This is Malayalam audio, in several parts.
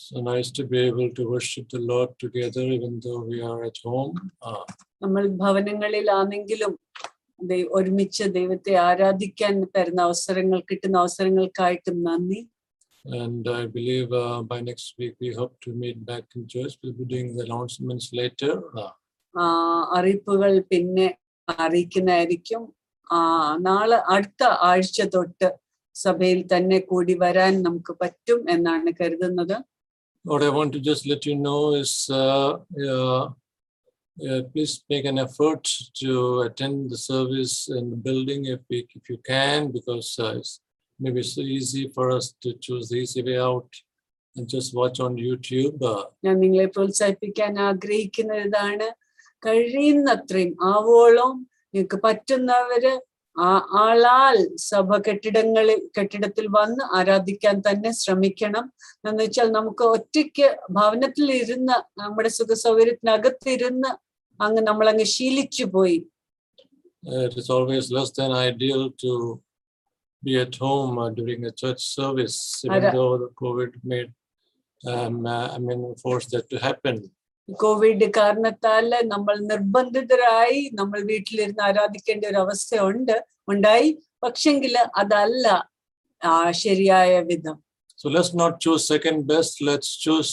So nice to be able to worship the Lord together, even though we are at home. നമ്മൾ ഭവനങ്ങളിലാണെങ്കിലും ഒരുമിച്ച് ദൈവത്തെ ആരാധിക്കാൻ തരുന്ന അവസരങ്ങൾ കിട്ടുന്ന അവസരങ്ങൾക്കായിട്ട് നന്ദി. And I believe by next week we hope to meet back in church. We'll be doing the announcements later. അറിയിപ്പുകൾ പിന്നെ അറിയിക്കുന്നതായിരിക്കും. നാളെ അടുത്ത ആഴ്ച തൊട്ട് സഭയിൽ തന്നെ കൂടി വരാൻ നമുക്ക് പറ്റും എന്നാണ് കരുതുന്നത്. What I want to just let you know is please make an effort to attend the service in the building if you can, because it's maybe so easy for us to choose the easy way out and just watch on YouTube. ഞാൻ നിങ്ങളെ പ്രോത്സാഹിപ്പിക്കാൻ ആഗ്രഹിക്കുന്നതാണ്, കഴിയുന്നത്രയും ആവോളം നിങ്ങൾക്ക് പറ്റുന്നവര് ആളാൽ സഭ കെട്ടിടത്തിൽ വന്ന് ആരാധിക്കാൻ തന്നെ ശ്രമിക്കണം. എന്ന് വെച്ചാൽ നമുക്ക് ഒറ്റയ്ക്ക് ഭവനത്തിൽ ഇരുന്ന് നമ്മുടെ സുഖ സൗകര്യത്തിനകത്തിരുന്ന് നമ്മളങ്ങ് ശീലിച്ചു പോയി. It is always less than ideal to be at home during a church service, even though the COVID made forced that to happen. Covid കാരണത്താൽ നമ്മൾ നിർബന്ധിതരായി നമ്മൾ വീട്ടിലിരുന്ന് ആരാധിക്കേണ്ട ഒരു അവസ്ഥ ഉണ്ടായി. പക്ഷെങ്കിൽ അതല്ല ശരിയായ വിധം. So let's not choose second best. Let's choose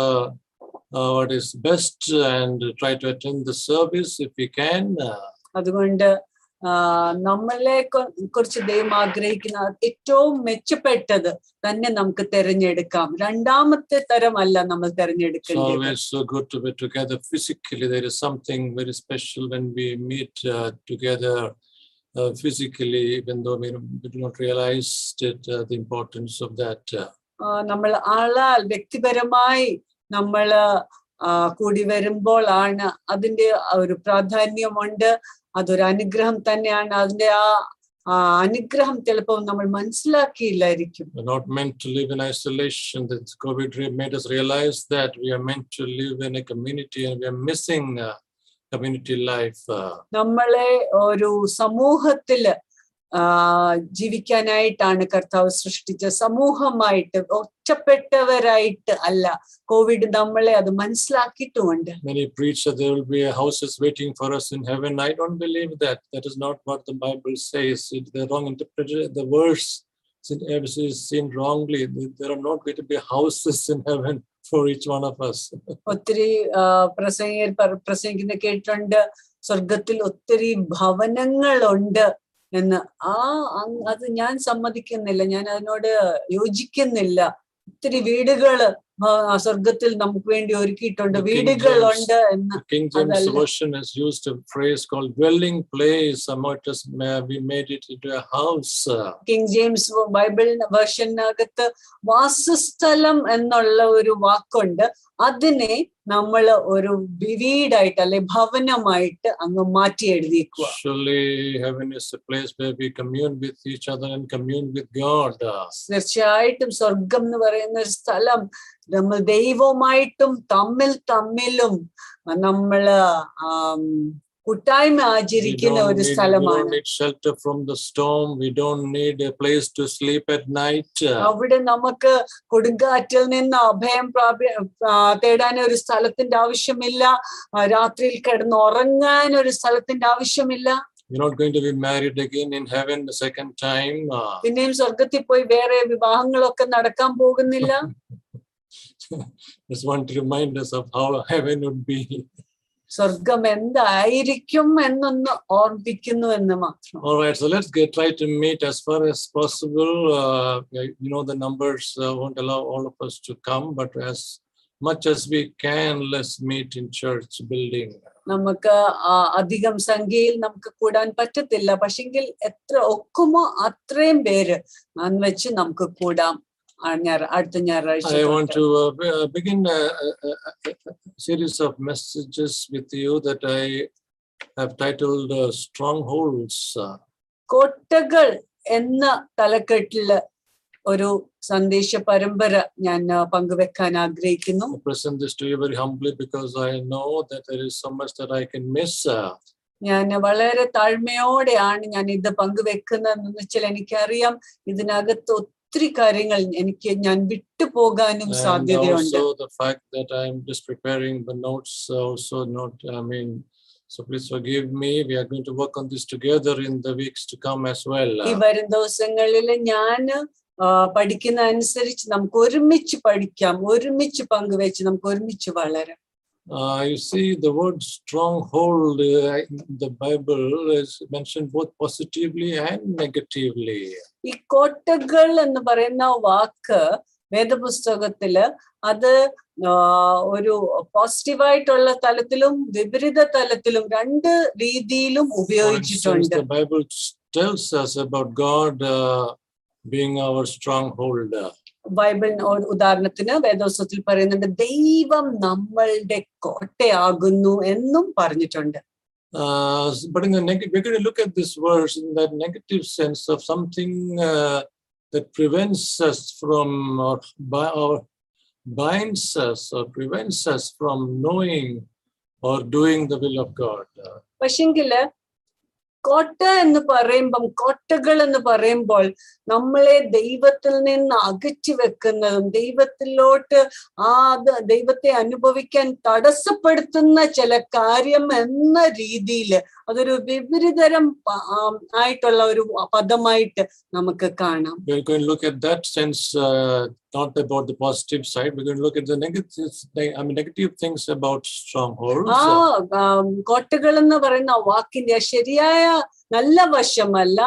what is best and try to attend the service if we can. അതുകൊണ്ട് നമ്മളെ കുറിച്ച് ദൈവം ആഗ്രഹിക്കുന്ന ഏറ്റവും മെച്ചപ്പെട്ടത് തന്നെ നമുക്ക് തിരഞ്ഞെടുക്കാം. രണ്ടാമത്തെ തരമല്ല നമ്മൾ തിരഞ്ഞെടുക്കുന്നത്. It's always so good to be together physically. There is something very special when we meet together physically, even though we do not realize the importance of that. നമ്മൾ ആളാൽ വ്യക്തിപരമായി നമ്മൾ കൂടി വരുമ്പോൾ ആണ് അതിന്റെ ഒരു പ്രാധാന്യമുണ്ട്. അതൊരു അനുഗ്രഹം തന്നെയാണ്. അതിന്റെ അനുഗ്രഹം ചിലപ്പോൾ നമ്മൾ മനസ്സിലാക്കിയില്ലായിരിക്കും. We're not meant to live in isolation. The COVID made us realize that we are meant to live in a community and we are missing community life. നമ്മളെ ഒരു സമൂഹത്തില് ജീവിക്കാനായിട്ടാണ് കർത്താവ് സൃഷ്ടിച്ച. സമൂഹമായിട്ട് ഒറ്റപ്പെട്ടവരായിട്ട് അല്ല. കോവിഡ് നമ്മളെ അത് മനസ്സിലാക്കിയിട്ടുമുണ്ട്. Many preach that there will be houses waiting for us in heaven. I don't believe that. That is not what the Bible says. The wrong interpretation, the verse is seen wrongly. There are not going to be houses in heaven for each one of us. ഒത്തിരി പ്രസംഗിക്കുന്ന കേട്ടിട്ടുണ്ട്, സ്വർഗത്തിൽ ഒത്തിരി ഭവനങ്ങളുണ്ട് എന്ന്. അത് ഞാൻ സമ്മതിക്കുന്നില്ല, ഞാൻ അതിനോട് യോജിക്കുന്നില്ല. ഒത്തിരി വീടുകള് സ്വർഗത്തിൽ നമുക്ക് വേണ്ടി ഒരുക്കിയിട്ടുണ്ട്, വീടുകളുണ്ട് എന്ന്. King James version has used a phrase called dwelling place. We made it into a house. King James Bible വേർഷനകത്ത് വാസസ്ഥലം എന്നുള്ള ഒരു വാക്കുണ്ട്. അതിനെ നമ്മൾ ഒരു വീടായിട്ട് അല്ലെ ഭവനമായിട്ട് അങ്ങ് മാറ്റി എഴുതിക്കുക. Surely heaven is a place where we commune with each other and commune with God. തീർച്ചയായിട്ടും സ്വർഗം എന്ന് പറയുന്ന ഒരു സ്ഥലം നമ്മൾ ദൈവവുമായിട്ടും തമ്മിലും നമ്മള് കൂട്ടായ്മ ആചരിക്കുന്ന ഒരു സ്ഥലമാണ്. We don't need shelter from the storm. We don't need a place to sleep at night. അവിടെ നമുക്ക് കൊടുങ്കാറ്റിൽ നിന്ന് അഭയം തേടാൻ ഒരു സ്ഥലത്തിന്റെ ആവശ്യമില്ല. രാത്രിയിൽ കിടന്ന് ഉറങ്ങാൻ ഒരു സ്ഥലത്തിന്റെ ആവശ്യമില്ല. You're not going to be married again in heaven the second time. പിന്നെയും സ്വർഗത്തിൽ പോയി വേറെ വിവാഹങ്ങളൊക്കെ നടക്കാൻ പോകുന്നില്ല. Just want to remind us of how heaven would be. സ്വർഗം എന്തായിരിക്കും എന്നൊന്ന് ഓർമ്മിപ്പിക്കുന്നു എന്ന് മാത്രം. All right, so let's try to meet as far as possible. The numbers won't allow all of us to come, but as much as we can, let's meet in church building. നമുക്ക് അധികം സംഖ്യയിൽ നമുക്ക് കൂടാൻ പറ്റത്തില്ല, പക്ഷെങ്കിൽ എത്ര ഒക്കുമോ അത്രയും പേര് വെച്ച് നമുക്ക് കൂടാം. അടുത്ത ഞായറാഴ്ച I want to begin a series of messages with you that I have titled Strongholds. കോട്ടകൾ എന്ന തലക്കെട്ടില് ഒരു സന്ദേശ പരമ്പര ഞാൻ പങ്കുവെക്കാൻ ആഗ്രഹിക്കുന്നു. I present this to you very humbly because I know that there is so much that I can miss. ഞാൻ വളരെ താഴ്മയോടെയാണ് ഞാൻ ഇത് പങ്കുവെക്കുന്നതെന്ന് വെച്ചാൽ എനിക്കറിയാം ഇതിനകത്ത് ഒത്തിരി കാര്യങ്ങൾ ഞാൻ വിട്ടുപോകാനും And സാധ്യതയുണ്ട്. also the fact that I'm just preparing the notes, also not, so please forgive me. We are going to work on this together in the weeks to come as well. ഈ വരും ദിവസങ്ങളിൽ ഞാൻ പഠിക്കുന്ന അനുസരിച്ച് നമുക്ക് ഒരുമിച്ച് പഠിക്കാം, ഒരുമിച്ച് പങ്കുവെച്ച് നമുക്ക് ഒരുമിച്ച് വളരാം. You see, the word stronghold in the Bible is mentioned both positively and negatively. ഈ കോട്ടകൾ എന്ന് പറയുന്ന വാക്ക് വേദപുസ്തകത്തില് അത് ഒരു പോസിറ്റീവായിട്ടുള്ള തലത്തിലും വിപരീത തലത്തിലും രണ്ട് രീതിയിലും ഉപയോഗിച്ചിട്ടുണ്ട്. The Bible tells us about God being our stronghold. Bible ഉദാഹരണത്തിന് വേദപുസ്തകത്തിൽ പറയുന്നുണ്ട് ദൈവം നമ്മളുടെ കോട്ടയാകുന്നു എന്നും പറഞ്ഞിട്ടുണ്ട്. But in the we're going to look at this verse in that negative sense of something that prevents us from, or binds us or prevents us from knowing or doing the will of God. പക്ഷെങ്കില് കോട്ട എന്ന് പറയുമ്പം, കോട്ടകൾ എന്ന് പറയുമ്പോൾ നമ്മളെ ദൈവത്തിൽ നിന്ന് അകറ്റി വെക്കുന്നതും ദൈവത്തിലോട്ട് ദൈവത്തെ അനുഭവിക്കാൻ തടസ്സപ്പെടുത്തുന്ന ചില കാര്യം എന്ന രീതിയിൽ അതൊരു വിപരീതരം ആയിട്ടുള്ള ഒരു പദമായിട്ട് നമുക്ക് കാണാം. We're going to look at that sense, not about the positive side. We're going to look at the negative things about strongholds. കോട്ടകൾ എന്ന് പറയുന്ന വാക്കിന്റെ ശരിയായ നല്ല വശമല്ല,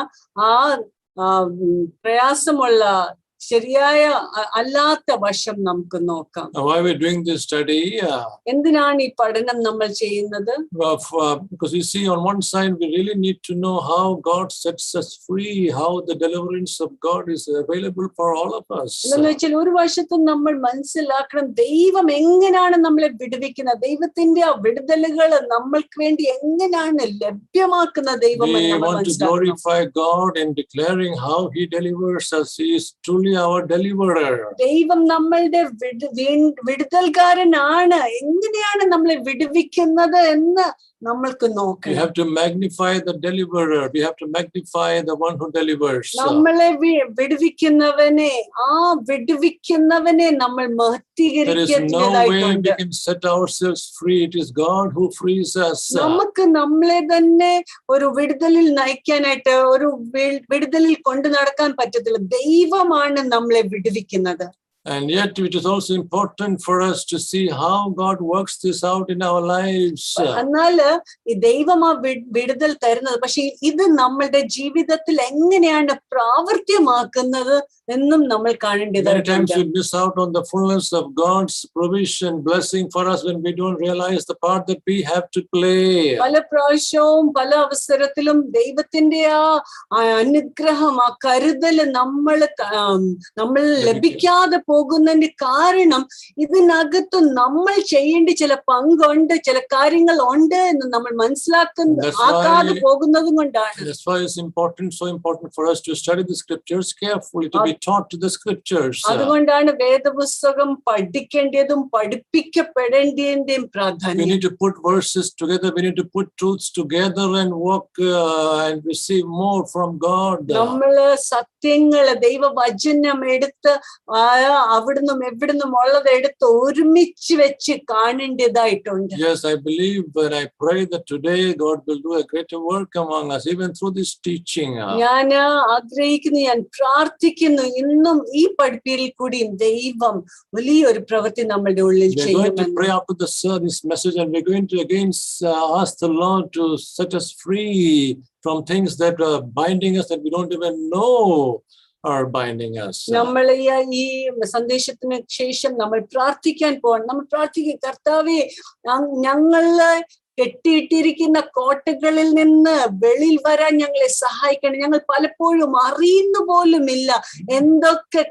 പ്രയാസമുള്ള ശരിയായ അല്ലാത്ത വശം നമുക്ക് നോക്കാം. Why we're doing this study? എന്തിനാണ് ഈ പഠനം നമ്മൾ ചെയ്യുന്നത്? Because you see, on one side we really need to know how God sets us free, how the deliverance of God is available for all of us. എന്ന് വെച്ചാൽ ഒരു വശത്തും നമ്മൾ മനസ്സിലാക്കണം ദൈവം എങ്ങനെയാണ് നമ്മളെ വിടുവിക്കുന്നത്, ദൈവത്തിന്റെ ആ വിടുതലുകൾ നമ്മൾക്ക് വേണ്ടി എങ്ങനെയാണ് ലഭ്യമാക്കുന്ന ദൈവം. We want to glorify God in declaring how He delivers us. He is truly our deliverer. ദൈവം നമ്മളുടെ വിടുതൽക്കാരനാണ്, എങ്ങനെയാണ് നമ്മളെ വിടുവിക്കുന്നത് എന്ന് നമ്മൾക്ക് നോക്കണം. We have to magnify the deliverer. We have to magnify the one who delivers. നമ്മളെ വിടുവിക്കുന്നവനെ, ആ വിടുവിക്കുന്നവനെ നമ്മൾ മഹത്വീകരിക്കേണ്ടതായിട്ടുണ്ട്. There is no way we can set ourselves free. It is God who frees us. നമുക്ക് നമ്മളെ തന്നെ ഒരു വിടുതലിൽ നയിക്കാനായിട്ട്, ഒരു വിടുതലിൽ കൊണ്ടു നടക്കാൻ പറ്റത്തില്ല. ദൈവമാണ് നമ്മളെ വിടുവിക്കുന്നത്. And yet it is also important for us to see how God works this out in our lives. എന്നാല് ഈ ദൈവം ആ വിടുതൽ തരുന്നത്, പക്ഷെ ഇത് നമ്മളുടെ ജീവിതത്തിൽ എങ്ങനെയാണ് പ്രാവർത്തികമാക്കുന്നത് എന്നും നമ്മൾ കാണേണ്ടതായിട്ടുണ്ട്. Many times we miss out on the fullness of God's provision, blessing for us when we don't realize the part that we have to play. പല പ്രാവശ്യവും പല അവസരത്തിലും ദൈവത്തിന്റെ ആ അനുഗ്രഹം, ആ കരുതൽ നമ്മൾ ലഭിക്കാതെ പോകുന്നതിന്റെ കാരണം ഇതിനകത്ത് നമ്മൾ ചെയ്യേണ്ട ചില പങ്കുണ്ട്, ചില കാര്യങ്ങൾ ഉണ്ട് എന്ന് നമ്മൾ മനസ്സിലാക്കാതെ പോകുന്നതും കൊണ്ടാണ്. That's why it's so important for us to study the scriptures carefully, to be taught to the scriptures. അതുകൊണ്ടാണ് വേദപുസ്തകം പഠിക്കേണ്ടതും പഠിപ്പിക്കപ്പെടേണ്ടതിന്റെയും പ്രാധാന്യം. We need to put verses together. We need to put truths together and walk and receive more from God. നമ്മള് സത്യങ്ങള് ദൈവവചനം എടുത്ത് അവിടുന്നും എവിടുന്നും ഉള്ളത് എടുത്ത് ഒരുമിച്ച് വെച്ച് കാണേണ്ടതായിട്ടുണ്ട്. Yes, I believe and I pray that today God will do a greater work among us, even through this teaching. ഞാൻ ആഗ്രഹിക്കുന്നു, ഞാൻ പ്രാർത്ഥിക്കുന്നു, ഇന്നും ഈ പഠിപ്പിൽ കൂടിയും ദൈവം വലിയൊരു പ്രവൃത്തി നമ്മളുടെ ഉള്ളിൽ ചെയ്യുമെന്ന്. We're going to pray after this message, and we're going to again ask the Lord to set us free from things that are binding us that we don't even know are binding us. നമ്മൾ ഈ സന്ദേശത്തിന് ശേഷം നമ്മൾ പ്രാർത്ഥിക്കാൻ പോകണം. നമ്മൾ പ്രാർത്ഥിക്കുക, കർത്താവേ ഞങ്ങളെ കെട്ടിയിട്ടിരിക്കുന്ന കോട്ടകളിൽ നിന്ന് വെളിയിൽ വരാൻ ഞങ്ങളെ സഹായിക്കണം. ഞങ്ങൾ പലപ്പോഴും അറിയുന്ന പോലുമില്ല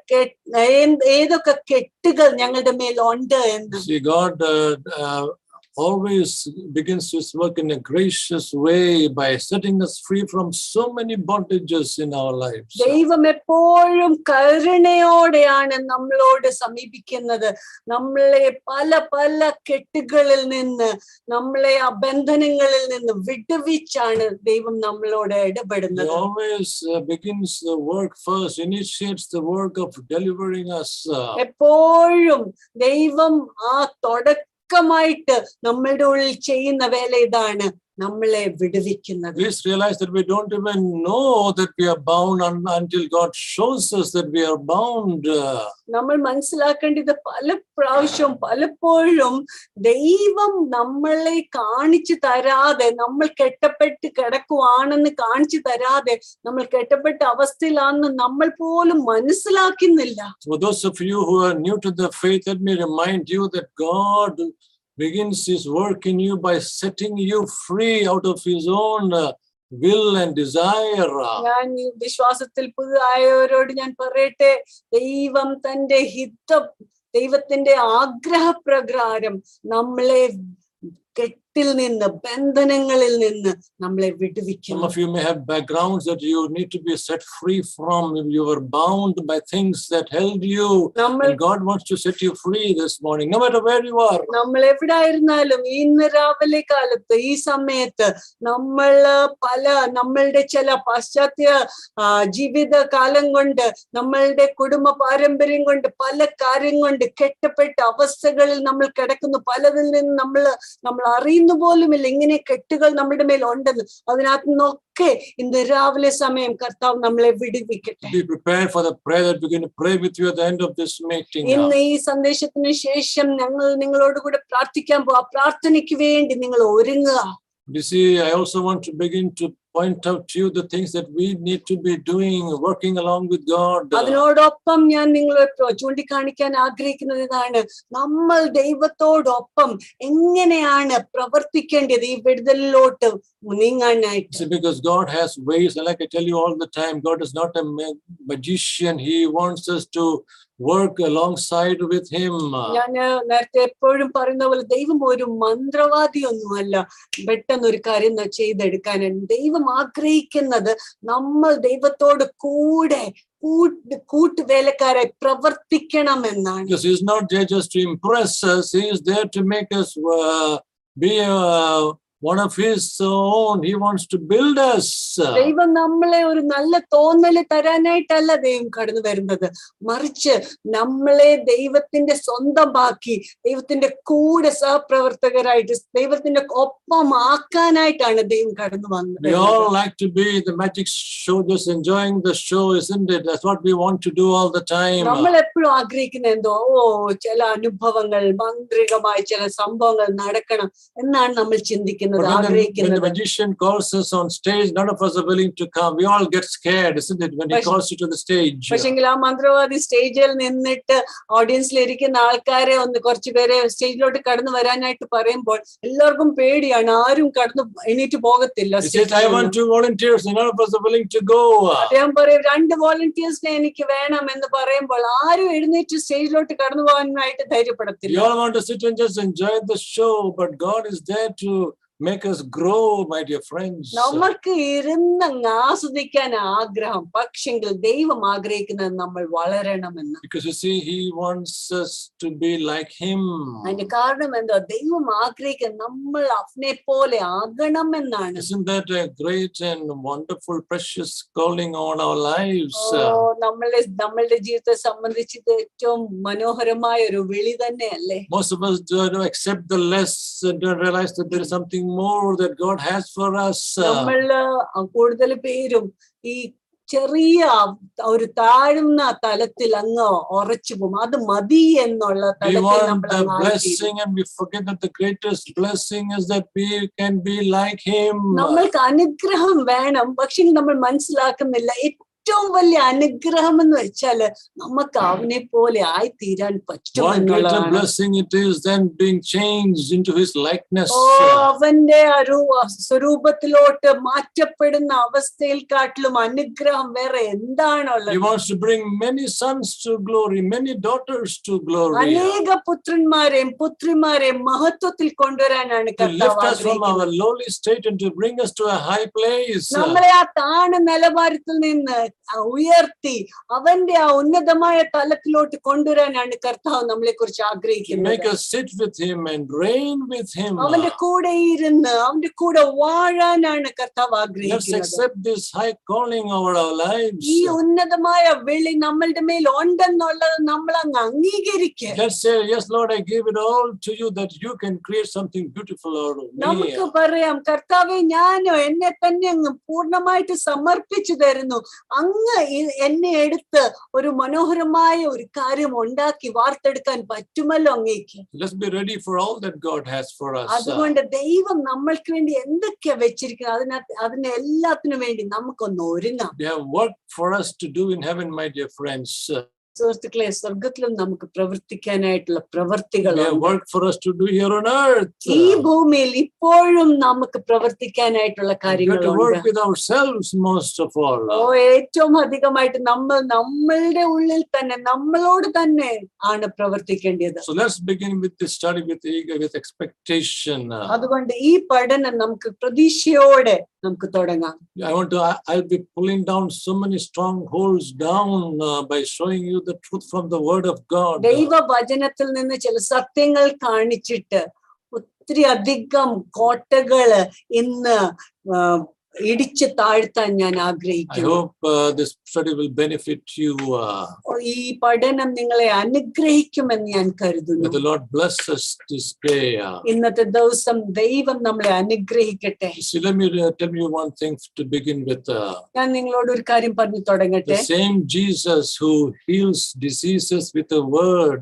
ഏതൊക്കെ കെട്ടുകൾ ഞങ്ങളുടെ മേലുണ്ട് എന്ന്. See, God always begins his work in a gracious way by setting us free from so many bondages in our lives. ദൈവം എപ്പോഴും കരുണയോടെയാണ് നമ്മളോട് സമീപിക്കുന്നത്. നമ്മളെ പല പല കെട്ടുകളിൽ നിന്ന്, നമ്മളെ ആ ബന്ധനങ്ങളിൽ നിന്ന് വിടുവിച്ചാണ് ദൈവം നമ്മളോട് He ഇടപെടുന്നത്. always begins the work first, initiates the work of delivering us. എപ്പോഴും ദൈവം ആ തുടക്കമായിട്ട് നമ്മളുടെ ഉള്ളിൽ ചെയ്യുന്ന വേല ഇതാണ്, നമ്മളെ വിടുവിക്കുന്നത്. Please realize that we don't even know that we are bound until God shows us that we are bound. നമ്മൾ മനസ്സിലാക്കേണ്ടത് പലപ്പോഴും ദൈവം നമ്മളെ കാണിച്ചു തരാതെ, നമ്മൾ കെട്ടപ്പെട്ട് കിടക്കുവാണെന്ന് കാണിച്ചു തരാതെ, നമ്മൾ കെട്ടപ്പെട്ട അവസ്ഥയിലാണെന്ന് നമ്മൾ പോലും മനസ്സിലാക്കുന്നില്ല. For those of you who are new to the faith, let me remind you that God begins his work in you by setting you free out of his own will and desire. ഞാൻ ഈ വിശ്വാസത്തിൽ പുതുതായവരോട് ഞാൻ പറയട്ടെ, ദൈവം തന്റെ ദൈവത്തിന്റെ ആഗ്രഹപ്രകാരം നമ്മളെ കെട്ടിൽ നിന്ന്, ബന്ധനങ്ങളിൽ നിന്ന് നമ്മളെ Some വിടുവിക്കുന്നു. of you may have backgrounds that you need to be set free from. You were bound by things that held you. And God wants to set you free this morning, no matter where you are. നമ്മൾ എവിടായിരുന്നാലും ഇന്ന് രാവിലെ കാലത്ത് ഈ സമയത്ത് നമ്മളുടെ ചില പാശ്ചാത്യ ജീവിത കാലം കൊണ്ട്, നമ്മളുടെ കുടുംബ പാരമ്പര്യം കൊണ്ട്, പല കാര്യം കൊണ്ട് കെട്ടപ്പെട്ട അവസ്ഥകളിൽ നമ്മൾ കിടക്കുന്നു. പലതിൽ നിന്ന് നമ്മൾ അറിയുന്നു പോലുമില്ല ഇങ്ങനെ കെട്ടുകൾ നമ്മുടെ മേൽ ഉണ്ടെന്ന്. അതിനകത്ത് നിന്നൊക്കെ ഇന്ന് രാവിലെ സമയം കർത്താവ് നമ്മളെ വിടുവിക്കട്ടെ. Be prepared for the prayer that we're going to pray with you at the end of this meeting. ഇന്ന് ഈ സന്ദേശത്തിന് ശേഷം ഞങ്ങൾ നിങ്ങളോട് കൂടെ പ്രാർത്ഥിക്കാൻ പോവാ. പ്രാർത്ഥനയ്ക്ക് വേണ്ടി നിങ്ങൾ ഒരുങ്ങുക. You see, I also want to begin to point out to you the things that we need to be doing, working along with God. അതിനോടൊപ്പം ഞാൻ നിങ്ങളെ ചൂണ്ടിക്കാണിക്കാൻ ആഗ്രഹിക്കുന്നത് ഇതാണ്, നമ്മൾ ദൈവത്തോടൊപ്പം എങ്ങനെയാണ് പ്രവർത്തിക്കേണ്ടത് ഈ വിടുതലിലോട്ട് നീങ്ങാനായിട്ട്. See, because God has ways, and like I tell you all the time, God is not a magician. He wants us to work alongside with him. ഞാൻ നേരത്തെ എപ്പോഴും പറയുന്ന പോലെ ദൈവം ഒരു മന്ത്രവാദിയൊന്നുമല്ല പെട്ടെന്നൊരു കാര്യം ചെയ്തെടുക്കാനാണ്. ദൈവം ആഗ്രഹിക്കുന്നത് നമ്മൾ ദൈവത്തോട് കൂടെ കൂട്ടുവേലക്കാരായി പ്രവർത്തിക്കണമെന്നാണ്. Because he's not there just to impress us. He is there to make us be one of his own. He wants to build us. ദൈവം നമ്മളെ ഒരു നല്ല തോന്നല് തരാനായിട്ടല്ല ദൈവം കടന്നു വരുന്നത്, മറിച്ച് നമ്മളെ ദൈവത്തിന്റെ സ്വന്തമാക്കി, ദൈവത്തിന്റെ കൂടെ സഹപ്രവർത്തകരായിട്ട്, ദൈവത്തിന്റെ ഒപ്പം ആക്കാനായിട്ടാണ് ദൈവം കടന്നു വന്നത്. We all like to be the magic show, just enjoying the show, isn't it? That's what we want to do all the time. നമ്മൾ എപ്പോഴും ആഗ്രഹിക്കുന്ന എന്തോ ചില അനുഭവങ്ങൾ, മാന്ത്രികമായ ചില സംഭവങ്ങൾ നടക്കണം എന്നാണ് നമ്മൾ ചിന്തിക്കുന്നത്. But when the magician calls us on stage, none of us are willing to come. We all get scared, isn't it, when he calls you to the stage? പക്ഷെങ്കിൽ ആ മന്ത്രവാദി സ്റ്റേജിൽ നിന്നിട്ട് ഓഡിയൻസിൽ ഇരിക്കുന്ന ആൾക്കാരെ കുറച്ചു പേരെ സ്റ്റേജിലോട്ട് കടന്നു വരാനായിട്ട് പറയുമ്പോൾ എല്ലാവർക്കും പേടിയാണ്, ആരും കടന്നു എണീറ്റ് പോകത്തില്ല. I want 2 volunteers, none of us are willing to go. അദ്ദേഹം പറയും 2 വോളണ്ടിയേഴ്സിനെ എനിക്ക് വേണം എന്ന് പറയുമ്പോൾ ആരും എഴുന്നേറ്റ് സ്റ്റേജിലോട്ട് കടന്നു പോകാനായിട്ട് ധൈര്യപ്പെടത്തില്ല. You all want to sit and just enjoy the show, but God is there to make us grow, my dear friends. നമ്മൾക്ക് ഇരുന്നങ്ങ് ആസ്വദിക്കാൻ ആഗ്രഹം, പക്ഷെങ്കിൽ ദൈവം ആഗ്രഹിക്കുന്നത് നമ്മൾ വളരണമെന്ന്. Because you see, he wants us to be like him. അതിന്റെ കാരണം എന്താ? ദൈവം ആഗ്രഹിക്കുന്നത് നമ്മൾ അവനെ പോലെ ആകണമെന്നാണ്. Isn't that a great and wonderful, precious calling on our lives? നമ്മളുടെ ജീവിതത്തെ സംബന്ധിച്ച് ഏറ്റവും മനോഹരമായ ഒരു വിളി തന്നെയല്ലേ? Most of us don't accept the less and don't realize that there is something more that God has for us. കൂടുതൽ പേരും ഈ ചെറിയ ഒരു താഴ്ന്ന തലത്തിൽ അങ്ങ് ഉറച്ചു പോകും, അത് മതി എന്നുള്ള തലത്തിൽ നമ്മൾ നമ്മൾക്ക് അനുഗ്രഹം വേണം, പക്ഷെ നമ്മൾ മനസ്സിലാക്കുന്നില്ല ഏറ്റവും വലിയ അനുഗ്രഹം എന്ന് വെച്ചാല് നമുക്ക് അവനെ പോലെ ആയി തീരാൻ What greater പറ്റുമെന്നുള്ളതാണ്. blessing it is than being changed into his likeness. അവന്റെ സ്വരൂപത്തിലോട്ട് മാറ്റപ്പെടുന്ന അവസ്ഥയിൽ കാട്ടിലും അനുഗ്രഹം വേറെ He എന്താണുള്ളത്? wants to bring many sons to glory, many daughters to glory. അനേക പുത്രന്മാരെയും പുത്രിമാരെയും മഹത്വത്തിൽ കൊണ്ടുവരാനാണ് To lift കർത്താവ് us from our ആഗ്രഹിക്കുന്നത്. lowly state and to bring us to a high place. നമ്മളെ ആ താണ നിലവാരത്തിൽ നിന്ന് ഉയർത്തി അവന്റെ ആ ഉന്നതമായ തലത്തിലോട്ട് കൊണ്ടുവരാനാണ് കർത്താവ് നമ്മളെ കുറിച്ച് To make ആഗ്രഹിക്കുന്നത്. us sit with him and reign with him. അവന്റെ കൂടെ ഇരുന്ന് അവന്റെ കൂടെ വാഴാനാണ് കർത്താവ് Let's ആഗ്രഹിക്കുന്നത്. accept this high calling over our lives. ഈ ഉന്നതമായ വിളി നമ്മളുടെ മേൽ ഉണ്ടെന്നുള്ളത് നമ്മൾ അങ്ങ് അംഗീകരിക്കുക. Let's say, yes, Lord, I give it all to you that you can create something beautiful out of me. നമുക്ക് പറയാം, കർത്താവെ ഞാനോ എന്നെ തന്നെ അങ്ങ് പൂർണ്ണമായിട്ട് സമർപ്പിച്ചു തരുന്നു. അങ്ങ് എന്നെ എടുത്ത് ഒരു മനോഹരമായ ഒരു കാര്യം ഉണ്ടാക്കി വാർത്തെടുക്കാൻ പറ്റുമല്ലോ അങ്ങേക്ക്. Let's be ready for all that God has for us. അതുകൊണ്ട് ദൈവം നമ്മൾക്ക് വേണ്ടി എന്തൊക്കെയാ വെച്ചിരിക്കുന്നത് അതിന് എല്ലാത്തിനും വേണ്ടി നമുക്കൊന്ന് ഒരുങ്ങാം. They have work for us to do in heaven, my dear friends. സുഹൃത്തുക്കളെ, സ്വർഗത്തിലും നമുക്ക് പ്രവർത്തിക്കാനായിട്ടുള്ള They have പ്രവർത്തികളുണ്ട്. work for us to do here on earth. ഈ ഭൂമിയിൽ ഇപ്പോഴും നമുക്ക് പ്രവർത്തിക്കാനായിട്ടുള്ള We have to കാര്യങ്ങളുണ്ട്. work with ourselves most of all. ഏറ്റവും അധികമായിട്ട് നമ്മളുടെ ഉള്ളിൽ തന്നെ നമ്മളോട് തന്നെ ആണ് പ്രവർത്തിക്കേണ്ടത്. So let's begin with this study with expectation. അതുകൊണ്ട് ഈ പഠനം നമുക്ക് പ്രതീക്ഷയോടെ നമുക്ക് തുടങ്ങാം. I'll be pulling down so many strongholds down by showing you the truth from the word of God. ദൈവവചനത്തിൽ നിന്ന് ചില സത്യങ്ങൾ കാണിച്ചിട്ട് ഒത്തിരി അധികം കോട്ടകള് ഇന്ന് ഇടിച്ചു താഴ്ത്താൻ ഞാൻ I ആഗ്രഹിക്കുന്നു. hope this study will benefit you. ഈ പഠനം നിങ്ങളെ അനുഗ്രഹിക്കുമെന്ന് ഞാൻ കരുതുന്നു. May the Lord bless us this day. ഇന്നത്തെ ദിവസം ദൈവം നമ്മളെ അനുഗ്രഹിക്കട്ടെ. See, let me tell you one thing to begin with. ഞാൻ നിങ്ങളോട് ഒരു കാര്യം പറഞ്ഞു തുടങ്ങട്ടെ. The same Jesus who heals diseases with a word.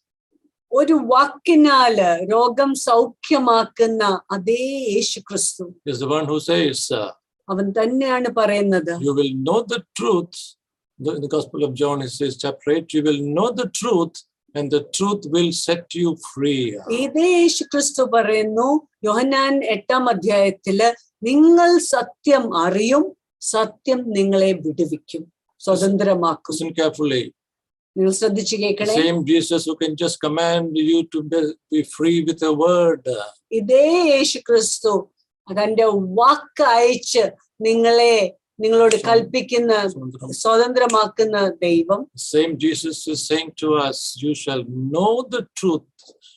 ഒരു വാക്കിനാല് രോഗം സൗഖ്യമാക്കുന്ന അതേ യേശു ക്രിസ്തു Is the one who says, അവൻ തന്നെയാണ് പറയുന്നത്. you will know the truth. In the Gospel of John, it says, chapter 8, you will know the truth and the truth will set you free. ഇതേ യേശു ക്രിസ്തു പറയുന്നു യോഹന്നാൻ 8-ാം അധ്യായത്തില്, നിങ്ങൾ സത്യം അറിയും, സത്യം നിങ്ങളെ വിടുവിക്കും, സ്വതന്ത്രമാക്കും. Listen carefully. നിങ്ങൾ ശ്രദ്ധിച്ചു The കേൾക്കണേ. same Jesus who can just command you to be free with a word. ഇതേ യേശു ക്രിസ്തു തന്റെ വാക്ക് അയച്ച് നിങ്ങളോട് കൽപ്പിക്കുന്ന സ്വതന്ത്രമാക്കുന്ന ദൈവം. The same Jesus is saying to us, you shall know the truth,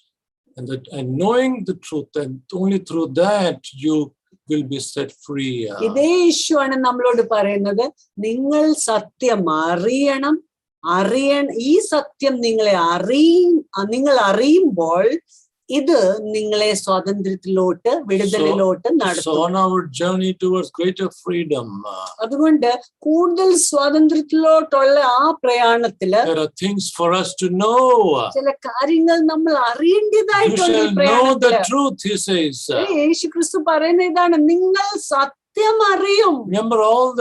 and knowing the truth, and only through that you will be set free. ഇതേ യേശുവാണ് നമ്മളോട് പറയുന്നത്, നിങ്ങൾ സത്യം അറിയണം, ഈ സത്യം നിങ്ങൾ അറിയുമ്പോൾ ഇത് നിങ്ങളെ സ്വാതന്ത്ര്യത്തിലോട്ട് വിടുതലിലോട്ട് So നടത്തും. on our journey towards greater freedom, അതുകൊണ്ട് കൂടുതൽ സ്വാതന്ത്ര്യത്തിലോട്ടുള്ള ആ പ്രയാണത്തില് there are things for us to know. ചില കാര്യങ്ങൾ നമ്മൾ You അറിയേണ്ടതായിട്ടുണ്ട്. ഈ shall know പ്രയാണത്തില് the truth, he says. യേശു ക്രിസ്തു പറയുന്ന ഇതാണ്, നിങ്ങൾ സത്യം അറിയും. Remember,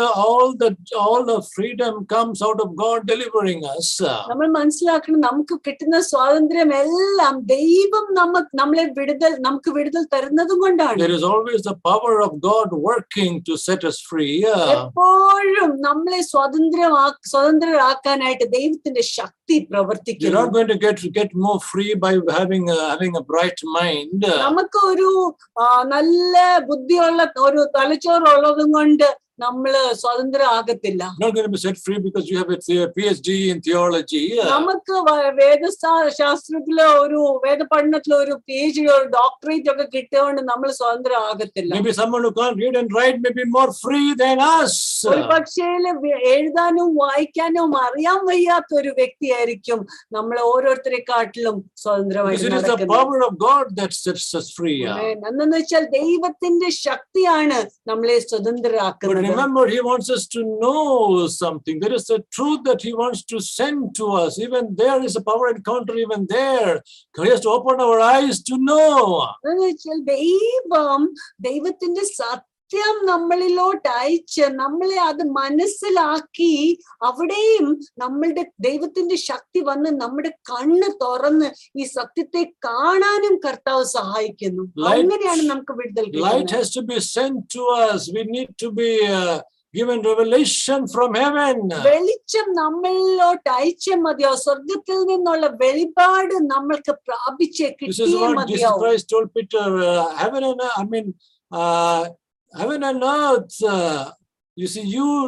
all the freedom comes out of God delivering us. നമ്മൾ മനസ്സിലാക്കണം, നമുക്ക് കിട്ടുന്ന സ്വാതന്ത്ര്യം എല്ലാം ദൈവം നമുക്ക് വിടുതൽ തരുന്നതും കൊണ്ടാണ്. There is always the power of God working to set us free. എപ്പോഴും നമ്മളെ സ്വതന്ത്രരാക്കാനായിട്ട് ദൈവത്തിന്റെ ശക്തി You're പ്രവർത്തിക്കുന്നു. not going to get more free by having a bright mind. നമുക്ക് ഒരു നല്ല ബുദ്ധിയുള്ള ഒരു തലച്ചോറുള്ളതും കൊണ്ട് നമ്മള് സ്വതന്ത്ര ആകത്തില്ല. You're not going to be set free because you have a PhD in theology. നമുക്ക് വേദശാസ്ത്രത്തിലോ വേദ പഠനത്തിലോ ഒരു PhD ഒരു ഡോക്ടറേറ്റ് ഒക്കെ കിട്ടിയോണ്ട് നമ്മൾ സ്വതന്ത്ര ആകത്തില്ല. Maybe someone who can't read and write may be more free than us. ഒരു പക്ഷേ എഴുതാനും വായിക്കാനും അറിയാൻ വയ്യാത്ത ഒരു വ്യക്തിയായിരിക്കും നമ്മൾ ഓരോരുത്തരെക്കാട്ടിലും സ്വതന്ത്രമായിട്ട് It is the നടക്കുന്നത്. power of God that sets us free. എന്നു വെച്ചാൽ ദൈവത്തിന്റെ ശക്തിയാണ് നമ്മളെ സ്വതന്ത്രരാക്കുന്നത്. Remember, he wants us to know something. There is a truth that he wants to send to us. Even there is a power encounter, even there. He has to open our eyes to know. ദൈവത്തിന്റെ സത്യം നമ്മളിലോട്ട് അയച്ച് നമ്മളെ അത് മനസ്സിലാക്കി അവിടെയും നമ്മളുടെ ദൈവത്തിന്റെ ശക്തി വന്ന് നമ്മുടെ കണ്ണ് തുറന്ന് ഈ സത്യത്തെ കാണാനും കർത്താവ് സഹായിക്കുന്നു. അങ്ങനെയാണ് നമുക്ക് വിടുതൽ Light കിട്ടുന്നത്. has to be sent to us. We need to be given revelation from heaven. വെളിച്ചം നമ്മളിലോട്ട് അയച്ചേ മതിയാവും. സ്വർഗത്തിൽ നിന്നുള്ള വെളിപാട് നമ്മൾക്ക് പ്രാപിച്ചേ This is കിട്ടിയേ what Jesus മതിയാവും. Christ told Peter. Heaven and heaven and earth. You see,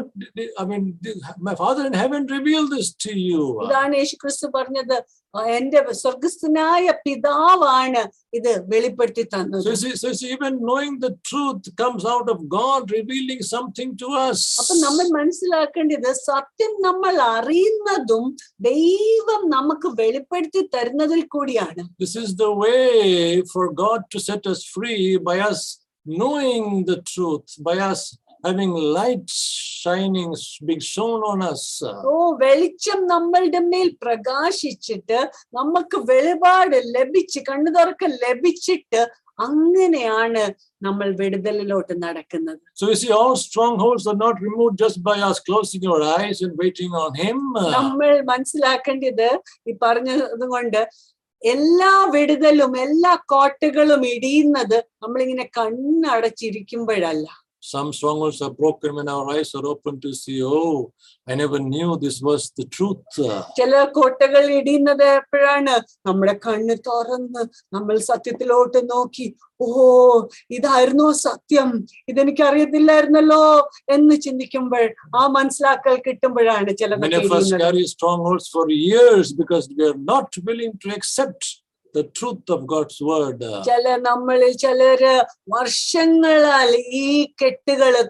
my Father in heaven revealed this to you. ഇതാണ് യേശു ക്രിസ്തു പറഞ്ഞത്, എന്റെ സ്വർഗസ്ഥനായ പിതാവാണ് ഇത് വെളിപ്പെടുത്തി തന്നത്. So even knowing the truth comes out of God revealing something to us. അപ്പൊ നമ്മൾ മനസ്സിലാക്കേണ്ടത് സത്യം നമ്മൾ അറിയുന്നതും ദൈവം നമുക്ക് വെളിപ്പെടുത്തി തരുന്നതിൽ കൂടിയാണ്. This is the way for God to set us free, by us knowing the truth, by us having light shining, being shown on us. വെളിച്ചം നമ്മളുടെ മേൽ പ്രകാശിച്ചിട്ട് നമുക്ക് വെളിപാട് ലഭിച്ച് കണ്ണു തുറക്ക ലഭിച്ചിട്ട് അങ്ങനെയാണ് നമ്മൾ വിടുതലിലോട്ട് നടക്കുന്നത്. So you see, all strongholds are not removed just by us closing our eyes and waiting on him. നമ്മൾ മനസ്സിലാക്കേണ്ടത് ഈ പറഞ്ഞത് കൊണ്ട് എല്ലാ വിടുതലും എല്ലാ കോട്ടകളും ഇടിയുന്നത് നമ്മളിങ്ങനെ കണ്ണടച്ചിരിക്കുമ്പോഴല്ല. Some strongholds are broken when our eyes are open to see, oh, I never knew this was the truth. ചില കോട്ടകൾ ഇടിയുന്നത് എപ്പോഴാണ്? നമ്മുടെ കണ്ണ് തുറന്ന് നമ്മൾ സത്യത്തിലോട്ട് നോക്കി, ഓ ഇതായിരുന്നോ സത്യം, ഇതെനിക്ക് അറിയത്തില്ലായിരുന്നല്ലോ എന്ന് ചിന്തിക്കുമ്പോൾ ആ മനസ്സിലാക്കൽ കിട്ടുമ്പോഴാണ് ചിലത്. Many of us carry strongholds for years because we are not willing to accept the truth of God's word. നമ്മളിൽ ചിലര് വർഷങ്ങളാൽ ഈ കെട്ടുകള്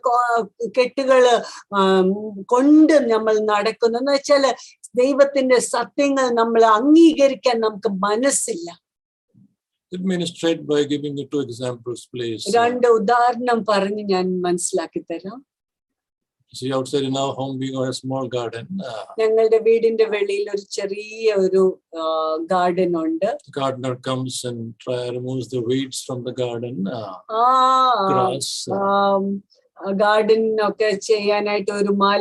കൊണ്ട് നമ്മൾ നടക്കുന്നു. എന്ന് വെച്ചാല് ദൈവത്തിന്റെ സത്യങ്ങൾ നമ്മൾ അംഗീകരിക്കാൻ നമുക്ക് മനസ്സില്ല. Let me illustrate by giving you 2 examples, please. 2 ഉദാഹരണം പറഞ്ഞ് ഞാൻ മനസ്സിലാക്കി തരാം. See, outside in our home we got a small garden. ഞങ്ങളുടെ വീടിന്റെ വെളിയിൽ ഒരു ചെറിയ ഒരു ഗാർഡൻ ഉണ്ട്. The gardener comes and removes the weeds from the garden. Grass. Garden ഒക്കെ ചെയ്യാനായിട്ട്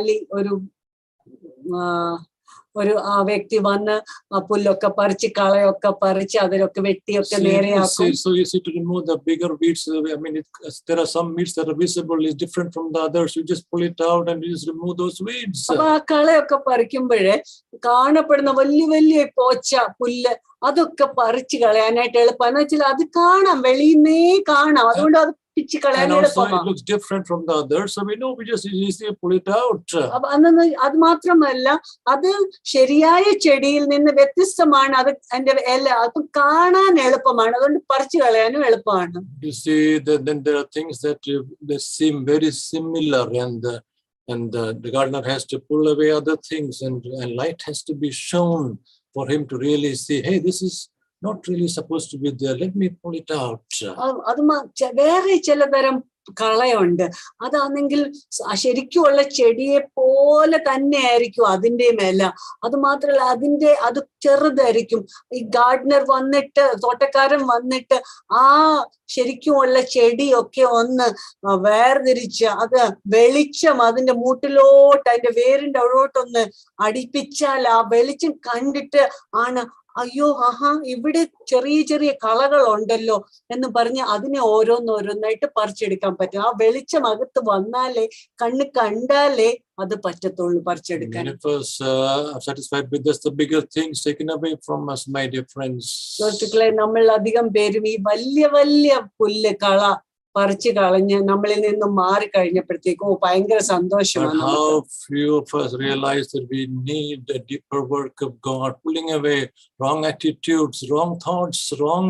ഒരു ആ വ്യക്തി വന്ന് ആ പുല്ലൊക്കെ പറിച്ച് കളയൊക്കെ പറിച്ച് അതിലൊക്കെ വെട്ടിയൊക്കെ നേരെയാക്കും. So you see, to remove the bigger weeds, there are some weeds that are visible, is different from the others. You just pull it out and you just remove those weeds. അപ്പൊ ആ കളയൊക്കെ പറിക്കുമ്പോഴേ കാണപ്പെടുന്ന വലിയ വലിയ പോച്ച പുല്ല് അതൊക്കെ പറിച്ചു കളയാനായിട്ട് എളുപ്പം. എന്ന് വെച്ചാൽ അത് കാണാം, വെളിയിന്നേ കാണാം, അതുകൊണ്ട് അത് പിച്ച് കളയാൻ എളുപ്പമാണ്. It looks different from the others, so we know we just easily pull it out. അത് മാത്രമല്ല, അത് ശരിയായ ചെടിയിൽ നിന്ന് വ്യത്യസ്തമാണ്, അത് അതിന്റെ ഇല, അത് കാണാൻ എളുപ്പമാണ്, അതുകൊണ്ട് പറിച്ചു കളയാനും എളുപ്പമാണ്. You see, then there are things that they seem very similar, and the gardener has to pull away other things, and light has to be shown for him to really see, hey, this is not really supposed to be there, let me pull it out. അത് വേറെ ചിലതരം കളയുണ്ട്, അതാണെങ്കിൽ ശരിക്കുമുള്ള ചെടിയെ പോലെ തന്നെ ആയിരിക്കും അതിന്റെ മേല. അത് മാത്രമല്ല, അത് ചെറുതായിരിക്കും. ഈ ഗാർഡനർ വന്നിട്ട്, തോട്ടക്കാരൻ വന്നിട്ട് ആ ശരിക്കുമുള്ള ചെടിയൊക്കെ ഒന്ന് വേർതിരിച്ച് അത് വെളിച്ചം അതിന്റെ മൂട്ടിലോട്ട്, അതിന്റെ വേരിന്റെ അവിടോട്ടൊന്ന് അടിപ്പിച്ചാൽ ആ വെളിച്ചം കണ്ടിട്ട് ആണ്, അയ്യോ ആഹാ ഇവിടെ ചെറിയ ചെറിയ കളകളുണ്ടല്ലോ എന്ന് പറഞ്ഞ് അതിനെ ഓരോന്നോരോന്നായിട്ട് പറിച്ചെടുക്കാൻ പറ്റും. ആ വെളിച്ചം അകത്ത് വന്നാലേ, കണ്ണ് കണ്ടാലേ അത് പറ്റത്തുള്ളൂ പറിച്ചെടുക്കാൻ. Satisfied with just the bigger things taken away from us, my dear friends. സുഹൃത്തുക്കളെ, നമ്മൾ അധികം പേരും ഈ വലിയ വലിയ പുല്ല് കള പറിച്ചു കളഞ്ഞ് നമ്മളിൽ നിന്നും മാറി കഴിഞ്ഞപ്പോഴത്തേക്കും ഭയങ്കര സന്തോഷമാണ്. How few of us realize that we need a deeper work of God, pulling away wrong attitudes, wrong thoughts, wrong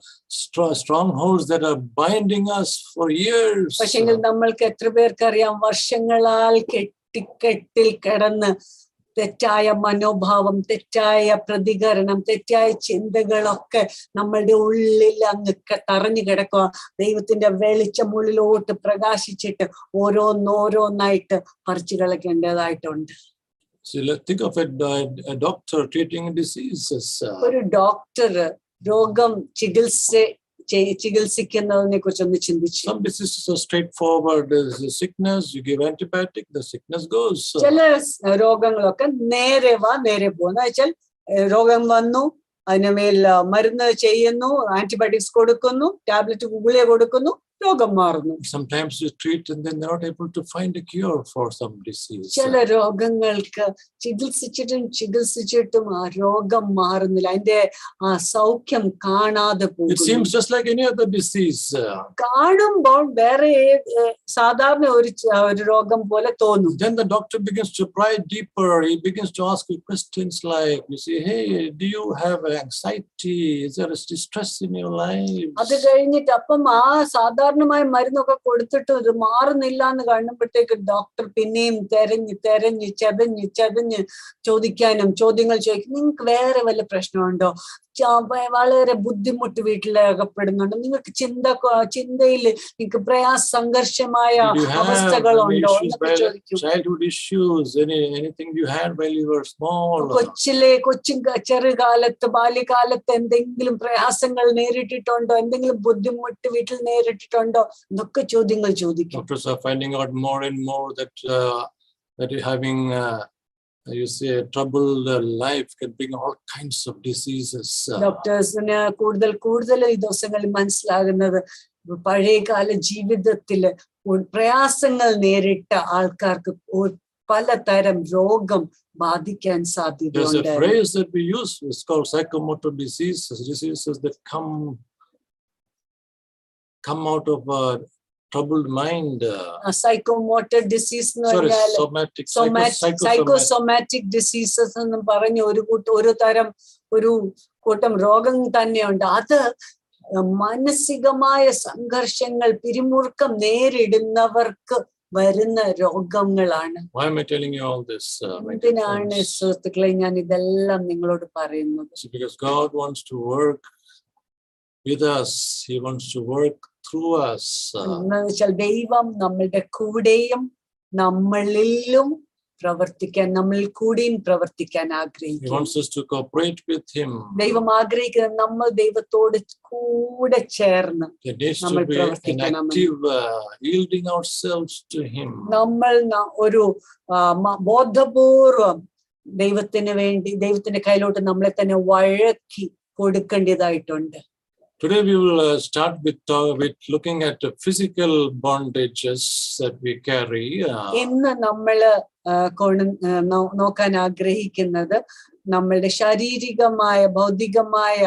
strongholds that are binding us for years. പക്ഷെങ്കിൽ നമ്മൾക്ക് എത്ര പേർക്കറിയാം, വർഷങ്ങളാൽ കെട്ടിൽ കിടന്ന് തെറ്റായ മനോഭാവം, തെറ്റായ പ്രതികരണം, തെറ്റായ ചിന്തകളൊക്കെ നമ്മളുടെ ഉള്ളിൽ അങ്ങ് തറഞ്ഞു കിടക്കുക. ദൈവത്തിന്റെ വെളിച്ചം ഉള്ളിലോട്ട് പ്രകാശിച്ചിട്ട് ഓരോന്നോരോന്നായിട്ട് പറിച്ചു കളക്കേണ്ടതായിട്ടുണ്ട്. Think of a doctor treating diseases. ഒരു ഡോക്ടർ രോഗം ചികിത്സിക്കുന്നതിനെ കുറിച്ച് ഒന്ന് ചിന്തിച്ചു. Some diseases are straightforward. There's a sickness, you give antibiotic, the sickness goes. ചില രോഗങ്ങളൊക്കെ നേരെ വാ നേരെ പോകുന്ന വെച്ചാൽ രോഗം വന്നു, അതിനുമേൽ മരുന്ന് ചെയ്യുന്നു, ആന്റിബയോട്ടിക്സ് കൊടുക്കുന്നു, ടാബ്ലറ്റ് ഗുളിക കൊടുക്കുന്നു, രോഗം മാറുന്നു. Sometimes you treat and then they're not able to find a cure for some disease. ചില രോഗങ്ങൾക്ക് ചികിത്സിച്ചിട്ടും ആ രോഗം മാറുന്നില്ല, അതിന്റെ ആ സൗഖ്യം കാണാതെ It പോകുന്നു. seems just like any other disease. കാണുമ്പോൾ വേറെ സാധാരണ ഒരു രോഗം പോലെ തോന്നും. Then the doctor begins to pry deeper. He begins to ask you questions like, you say, hey, do you have anxiety? Is there a distress in your life? അത് കഴിഞ്ഞിട്ട് അപ്പം ആ സാധാരണമായ മരുന്നൊക്കെ കൊടുത്തിട്ട് ഇത് മാറുന്നില്ല എന്ന് കാണുമ്പോഴത്തേക്ക് ഡോക്ടർ പിന്നെയും തെരഞ്ഞ് ചതഞ്ഞ് ചോദ്യങ്ങൾ ചോദിക്കും. നിങ്ങൾക്ക് വേറെ വല്ല പ്രശ്നമുണ്ടോ? വളരെ ബുദ്ധിമുട്ട് വീട്ടിലകപ്പെടുന്നുണ്ട്, നിങ്ങൾക്ക് ചിന്തയിൽ നിങ്ങൾക്ക് സംഘർഷമായ അവസ്ഥകളുണ്ടോ എന്നൊക്കെ ചോദിക്കും. ചെറുകാലത്ത് ബാല്യകാലത്ത് എന്തെങ്കിലും പ്രയാസങ്ങൾ നേരിട്ടിട്ടുണ്ടോ, എന്തെങ്കിലും ബുദ്ധിമുട്ട് വീട്ടിൽ നേരിട്ടിട്ടുണ്ടോ എന്നൊക്കെ ചോദ്യങ്ങൾ ചോദിക്കും. Doctors are finding out more and more that you're having you say a troubled life can bring all kinds of diseases. ഡോക്ടേഴ്സിന് കൂടുതൽ ഈ ദിവസങ്ങളിൽ മനസ്സിലാകുന്നത് പഴയകാല ജീവിതത്തില് പ്രയാസങ്ങൾ നേരിട്ട ആൾക്കാർക്ക് പലതരം രോഗം ബാധിക്കാൻ സാധ്യതയുണ്ട്. There's a phrase that we use, it's called psychomotor diseases that come out of a troubled mind. Psychomotor disease എന്ന് പറഞ്ഞാൽ സൈക്കോസൊമാറ്റിക് ഡിസീസസ് എന്നും പറഞ്ഞ് ഒരു കൂട്ടം രോഗം തന്നെയുണ്ട്. അത് മാനസികമായ സംഘർഷങ്ങൾ, പിരിമുറുക്കം നേരിടുന്നവർക്ക് വരുന്ന രോഗങ്ങളാണ്. Why am I telling you all this? എന്തിനാണ് സുഹൃത്തുക്കളെ ഞാൻ ഇതെല്ലാം നിങ്ങളോട് പറയുന്നത്? Because God wants to work with us. He wants to work through us. എന്നുവെച്ചാൽ ദൈവം നമ്മളുടെ കൂടെയും നമ്മളിലും നമ്മളിൽ കൂടെയും പ്രവർത്തിക്കാൻ ആഗ്രഹിക്കുന്നു. He wants us to cooperate with him. ദൈവം ആഗ്രഹിക്കുന്നത് നമ്മൾ ദൈവത്തോട് കൂടെ ചേർന്ന് നമ്മൾ പ്രവർത്തിക്കണം. Yielding ourselves to him. നമ്മൾ ഒരു ബോധപൂർവം ദൈവത്തിന് വേണ്ടി ദൈവത്തിന്റെ കയ്യിലോട്ട് നമ്മളെ തന്നെ വഴക്കി കൊടുക്കേണ്ടതായിട്ടുണ്ട്. Today we will start with looking at physical bondages that we carry. ഇന്ന് നമ്മള് നോക്കാൻ ആഗ്രഹിക്കുന്നത് നമ്മളുടെ ശാരീരികമായ ഭൗതികമായ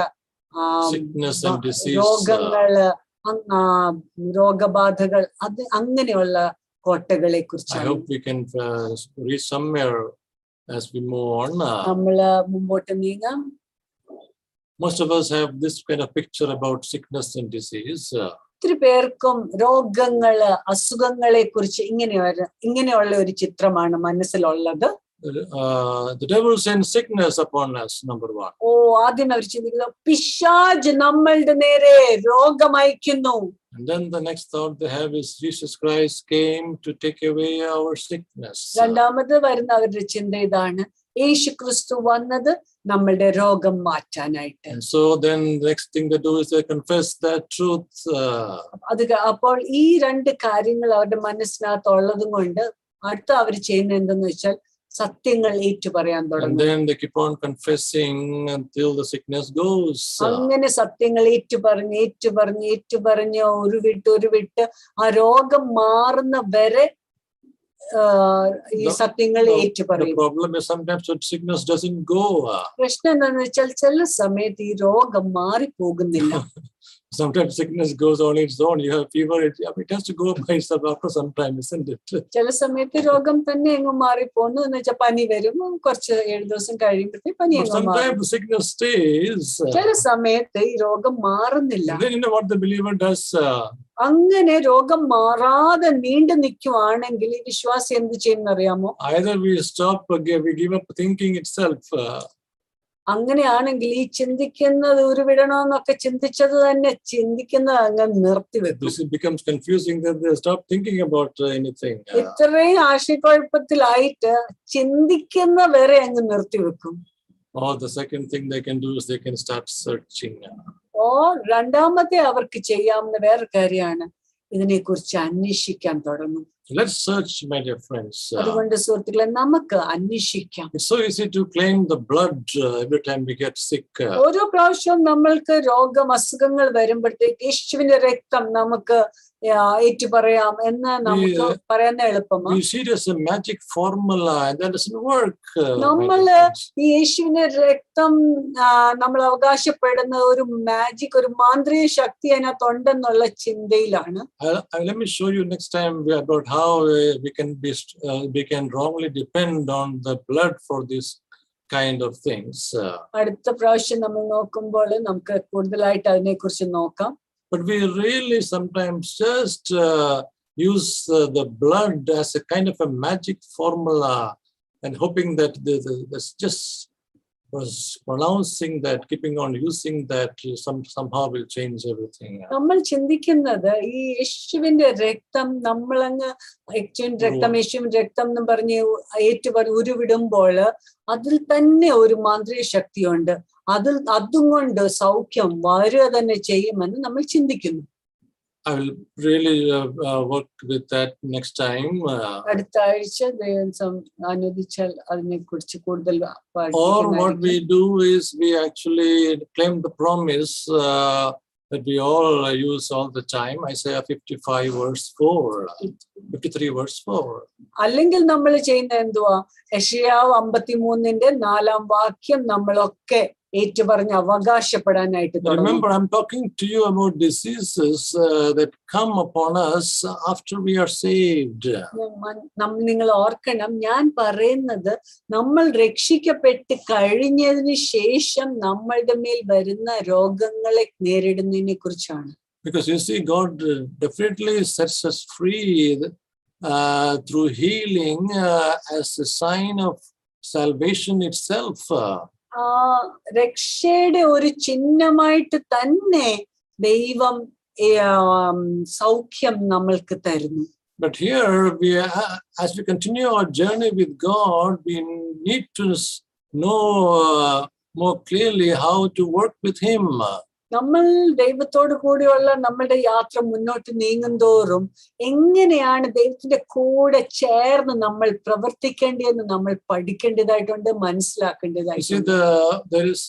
രോഗങ്ങള്, രോഗബാധകൾ, അത് അങ്ങനെയുള്ള കോട്ടകളെ കുറിച്ചാണ്. I hope we can reach somewhere as we move on. നമ്മള് മുമ്പോട്ട് നീങ്ങാം. Most of us have this kind of picture about sickness and disease. ഒത്തിരി പേർക്കും രോഗങ്ങള്, അസുഖങ്ങളെ കുറിച്ച് ഇങ്ങനെയുള്ള ഒരു ചിത്രമാണ് മനസ്സിലുള്ളത്. The devil sends sickness upon us, number one. ആദ്യം അവർ ചിന്തിക്കുന്നത് പിശാച് നമ്മളുടെ നേരെ രോഗം അയക്കുന്നു. And then the next thought they have is Jesus Christ came to take away our sickness. രണ്ടാമത് വരുന്ന അവരുടെ ചിന്ത ഇതാണ്, യേശു ക്രിസ്തു വന്നത് നമ്മളുടെ രോഗം മാറ്റാനായിട്ട്. And so then the next thing they do is they confess that truth. അപ്പോൾ ഈ രണ്ട് കാര്യങ്ങൾ അവരുടെ മനസ്സിനകത്തുള്ളതും കൊണ്ട് അടുത്ത അവർ ചെയ്യുന്നത് എന്തെന്ന് വെച്ചാൽ സത്യങ്ങൾ ഏറ്റുപറയാൻ തുടങ്ങും. And then they keep on confessing until the sickness goes. അങ്ങനെ സത്യങ്ങൾ ഏറ്റുപറഞ്ഞ് ഒരു വിട്ട് ആ രോഗം മാറുന്ന വരെ ഈ സത്യങ്ങൾ ഏറ്റുപറയും. The problem is sometimes that sickness doesn't go. പ്രശ്നം എന്താണെന്ന് വെച്ചാൽ ചില സമയത്ത് ഈ രോഗം മാറിപ്പോകുന്നില്ല. Sometimes sickness goes on its own. You have fever, it has to go by itself after some time, isn't it? ചില സമയത്ത് രോഗം തന്നെ അങ്ങ് മാറിപ്പോന്നു എന്ന് വെച്ചാൽ പനി വരും, കുറച്ച് 7 ദിവസം കഴിയുമ്പോഴത്തേ പനി അങ്ങ് മാറും. Sometimes the sickness stays. ചില സമയത്ത് ഈ രോഗം മാറുന്നില്ല. Then you know what the believer does? അങ്ങനെ രോഗം മാറാതെ നീണ്ടു നിൽക്കുവാണെങ്കിൽ ഈ വിശ്വാസി എന്ത് ചെയ്യുന്നറിയാമോ? Either we give up thinking itself. അങ്ങനെയാണെങ്കിൽ ഈ ചിന്തിക്കുന്നത് ഉരുവിടണമെന്നൊക്കെ ചിന്തിച്ചത് തന്നെ ചിന്തിക്കുന്നത് അങ്ങ് നിർത്തിവെക്കും. This becomes confusing that they stop thinking about anything. ഇത്രയും ആശയക്കുഴപ്പത്തിലായിട്ട് ചിന്തിക്കുന്ന വരെ അങ്ങ് നിർത്തിവെക്കും. Or the second thing they can do is they can start searching. രണ്ടാമത്തെ അവർക്ക് ചെയ്യാവുന്ന വേറെ കാര്യമാണ് ഇതിനെക്കുറിച്ച് അന്വേഷിക്കാൻ തുടങ്ങും. Let's search, my dear friends. അതുകൊണ്ട് സുഹൃത്തുക്കളെ, നമുക്ക് അന്വേഷിക്കാം. It's so easy to claim the blood every time we get sick. ഓരോ പ്രാവശ്യവും നമ്മൾക്ക് അസുഖങ്ങൾ വരുമ്പോഴത്തേക്ക് യേശുവിന്റെ രക്തം നമുക്ക് ഏറ്റുപറയാം എന്ന് നമുക്ക് പറയുന്ന എളുപ്പമാണ്. We see it as a magic formula and that doesn't work. നമ്മള് ഈ യേശുവിന്റെ രക്തം നമ്മൾ അവകാശപ്പെടുന്ന ഒരു മാജിക്, ഒരു മാന്ത്രിക ശക്തി അതിനകത്തുണ്ടെന്നുള്ള ചിന്തയിലാണ്. Let me show you next time about how we can wrongly depend on the blood for this kind of things. അടുത്ത പ്രാവശ്യം നമ്മൾ നോക്കുമ്പോൾ നമുക്ക് കൂടുതലായിട്ട് അതിനെക്കുറിച്ച് നോക്കാം. But we really sometimes just use the blood as a kind of a magic formula and hoping that there's just pronouncing that, keeping on using that somehow will change everything. നമ്മൾ ചിന്തിക്കുന്നത് ഈ യേശുവിന്റെ രക്തം നമ്മളങ്ങ് യേശുവിന്റെ രക്തം എന്ന് പറഞ്ഞ് ഉരുവിടുമ്പോൾ അതിൽ തന്നെ ഒരു മാന്ത്രിക ശക്തിയുണ്ട്, അതും കൊണ്ട് സൗഖ്യം വരിക തന്നെ ചെയ്യുമെന്ന് നമ്മൾ ചിന്തിക്കുന്നു. I will really work with that next time. അടുത്ത ആഴ്ച അനുവദിച്ചാൽ അതിനെക്കുറിച്ച് കൂടുതൽ. Or what we do is we actually claim the promise that we all use all the time. Isaiah 55 verse 4, 53 verse 4. അല്ലെങ്കിൽ നമ്മൾ ചെയ്യുന്ന എന്തുവാ, യെശയ്യാവ് 53 4 വാക്യം നമ്മളൊക്കെ ഏറ്റുപറഞ്ഞ് അവകാശപ്പെടാനായിട്ട്. Remember, I'm talking to you about diseases that come upon us after we are saved. നിങ്ങൾ ഓർക്കണം, ഞാൻ പറയുന്നത് നമ്മൾ രക്ഷിക്കപ്പെട്ട് കഴിഞ്ഞതിന് ശേഷം നമ്മളുടെ മേൽ വരുന്ന രോഗങ്ങളെ നേരിടുന്നതിനെ കുറിച്ചാണ്. Because you see, God definitely sets us free through healing as a sign of salvation itself. രക്ഷയുടെ ഒരു ചിഹ്നമായിട്ട് തന്നെ ദൈവം സൗഖ്യം നമ്മൾക്ക് തരുന്നു. But here, as we continue our journey with God, we need to know more clearly how to work with Him. നമ്മൾ ദൈവത്തോട് കൂടിയുള്ള നമ്മളുടെ യാത്ര മുന്നോട്ട് നീങ്ങുന്തോറും എങ്ങനെയാണ് ദൈവത്തിന്റെ കൂടെ ചേർന്ന് നമ്മൾ പ്രവർത്തിക്കേണ്ടതെന്ന് നമ്മൾ പഠിക്കേണ്ടതായിട്ടുണ്ട്, മനസ്സിലാക്കേണ്ടതായിട്ടുണ്ട്. There is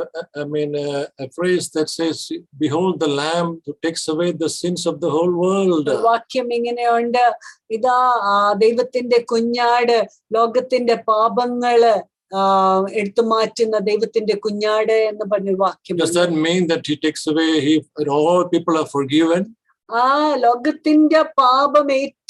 a phrase that says, "Behold the Lamb who takes away the sins of the whole world." വാക്യം ഇങ്ങനെയുണ്ട്, ഇതാ ദൈവത്തിന്റെ കുഞ്ഞാട് ലോകത്തിന്റെ പാപങ്ങള് എടുത്തു മാറ്റുന്ന ദൈവത്തിന്റെ കുഞ്ഞാട് എന്ന് പറഞ്ഞ വാക്യം. Does that mean that he takes away, all people are forgiven? ലോകത്തിന്റെ പാപം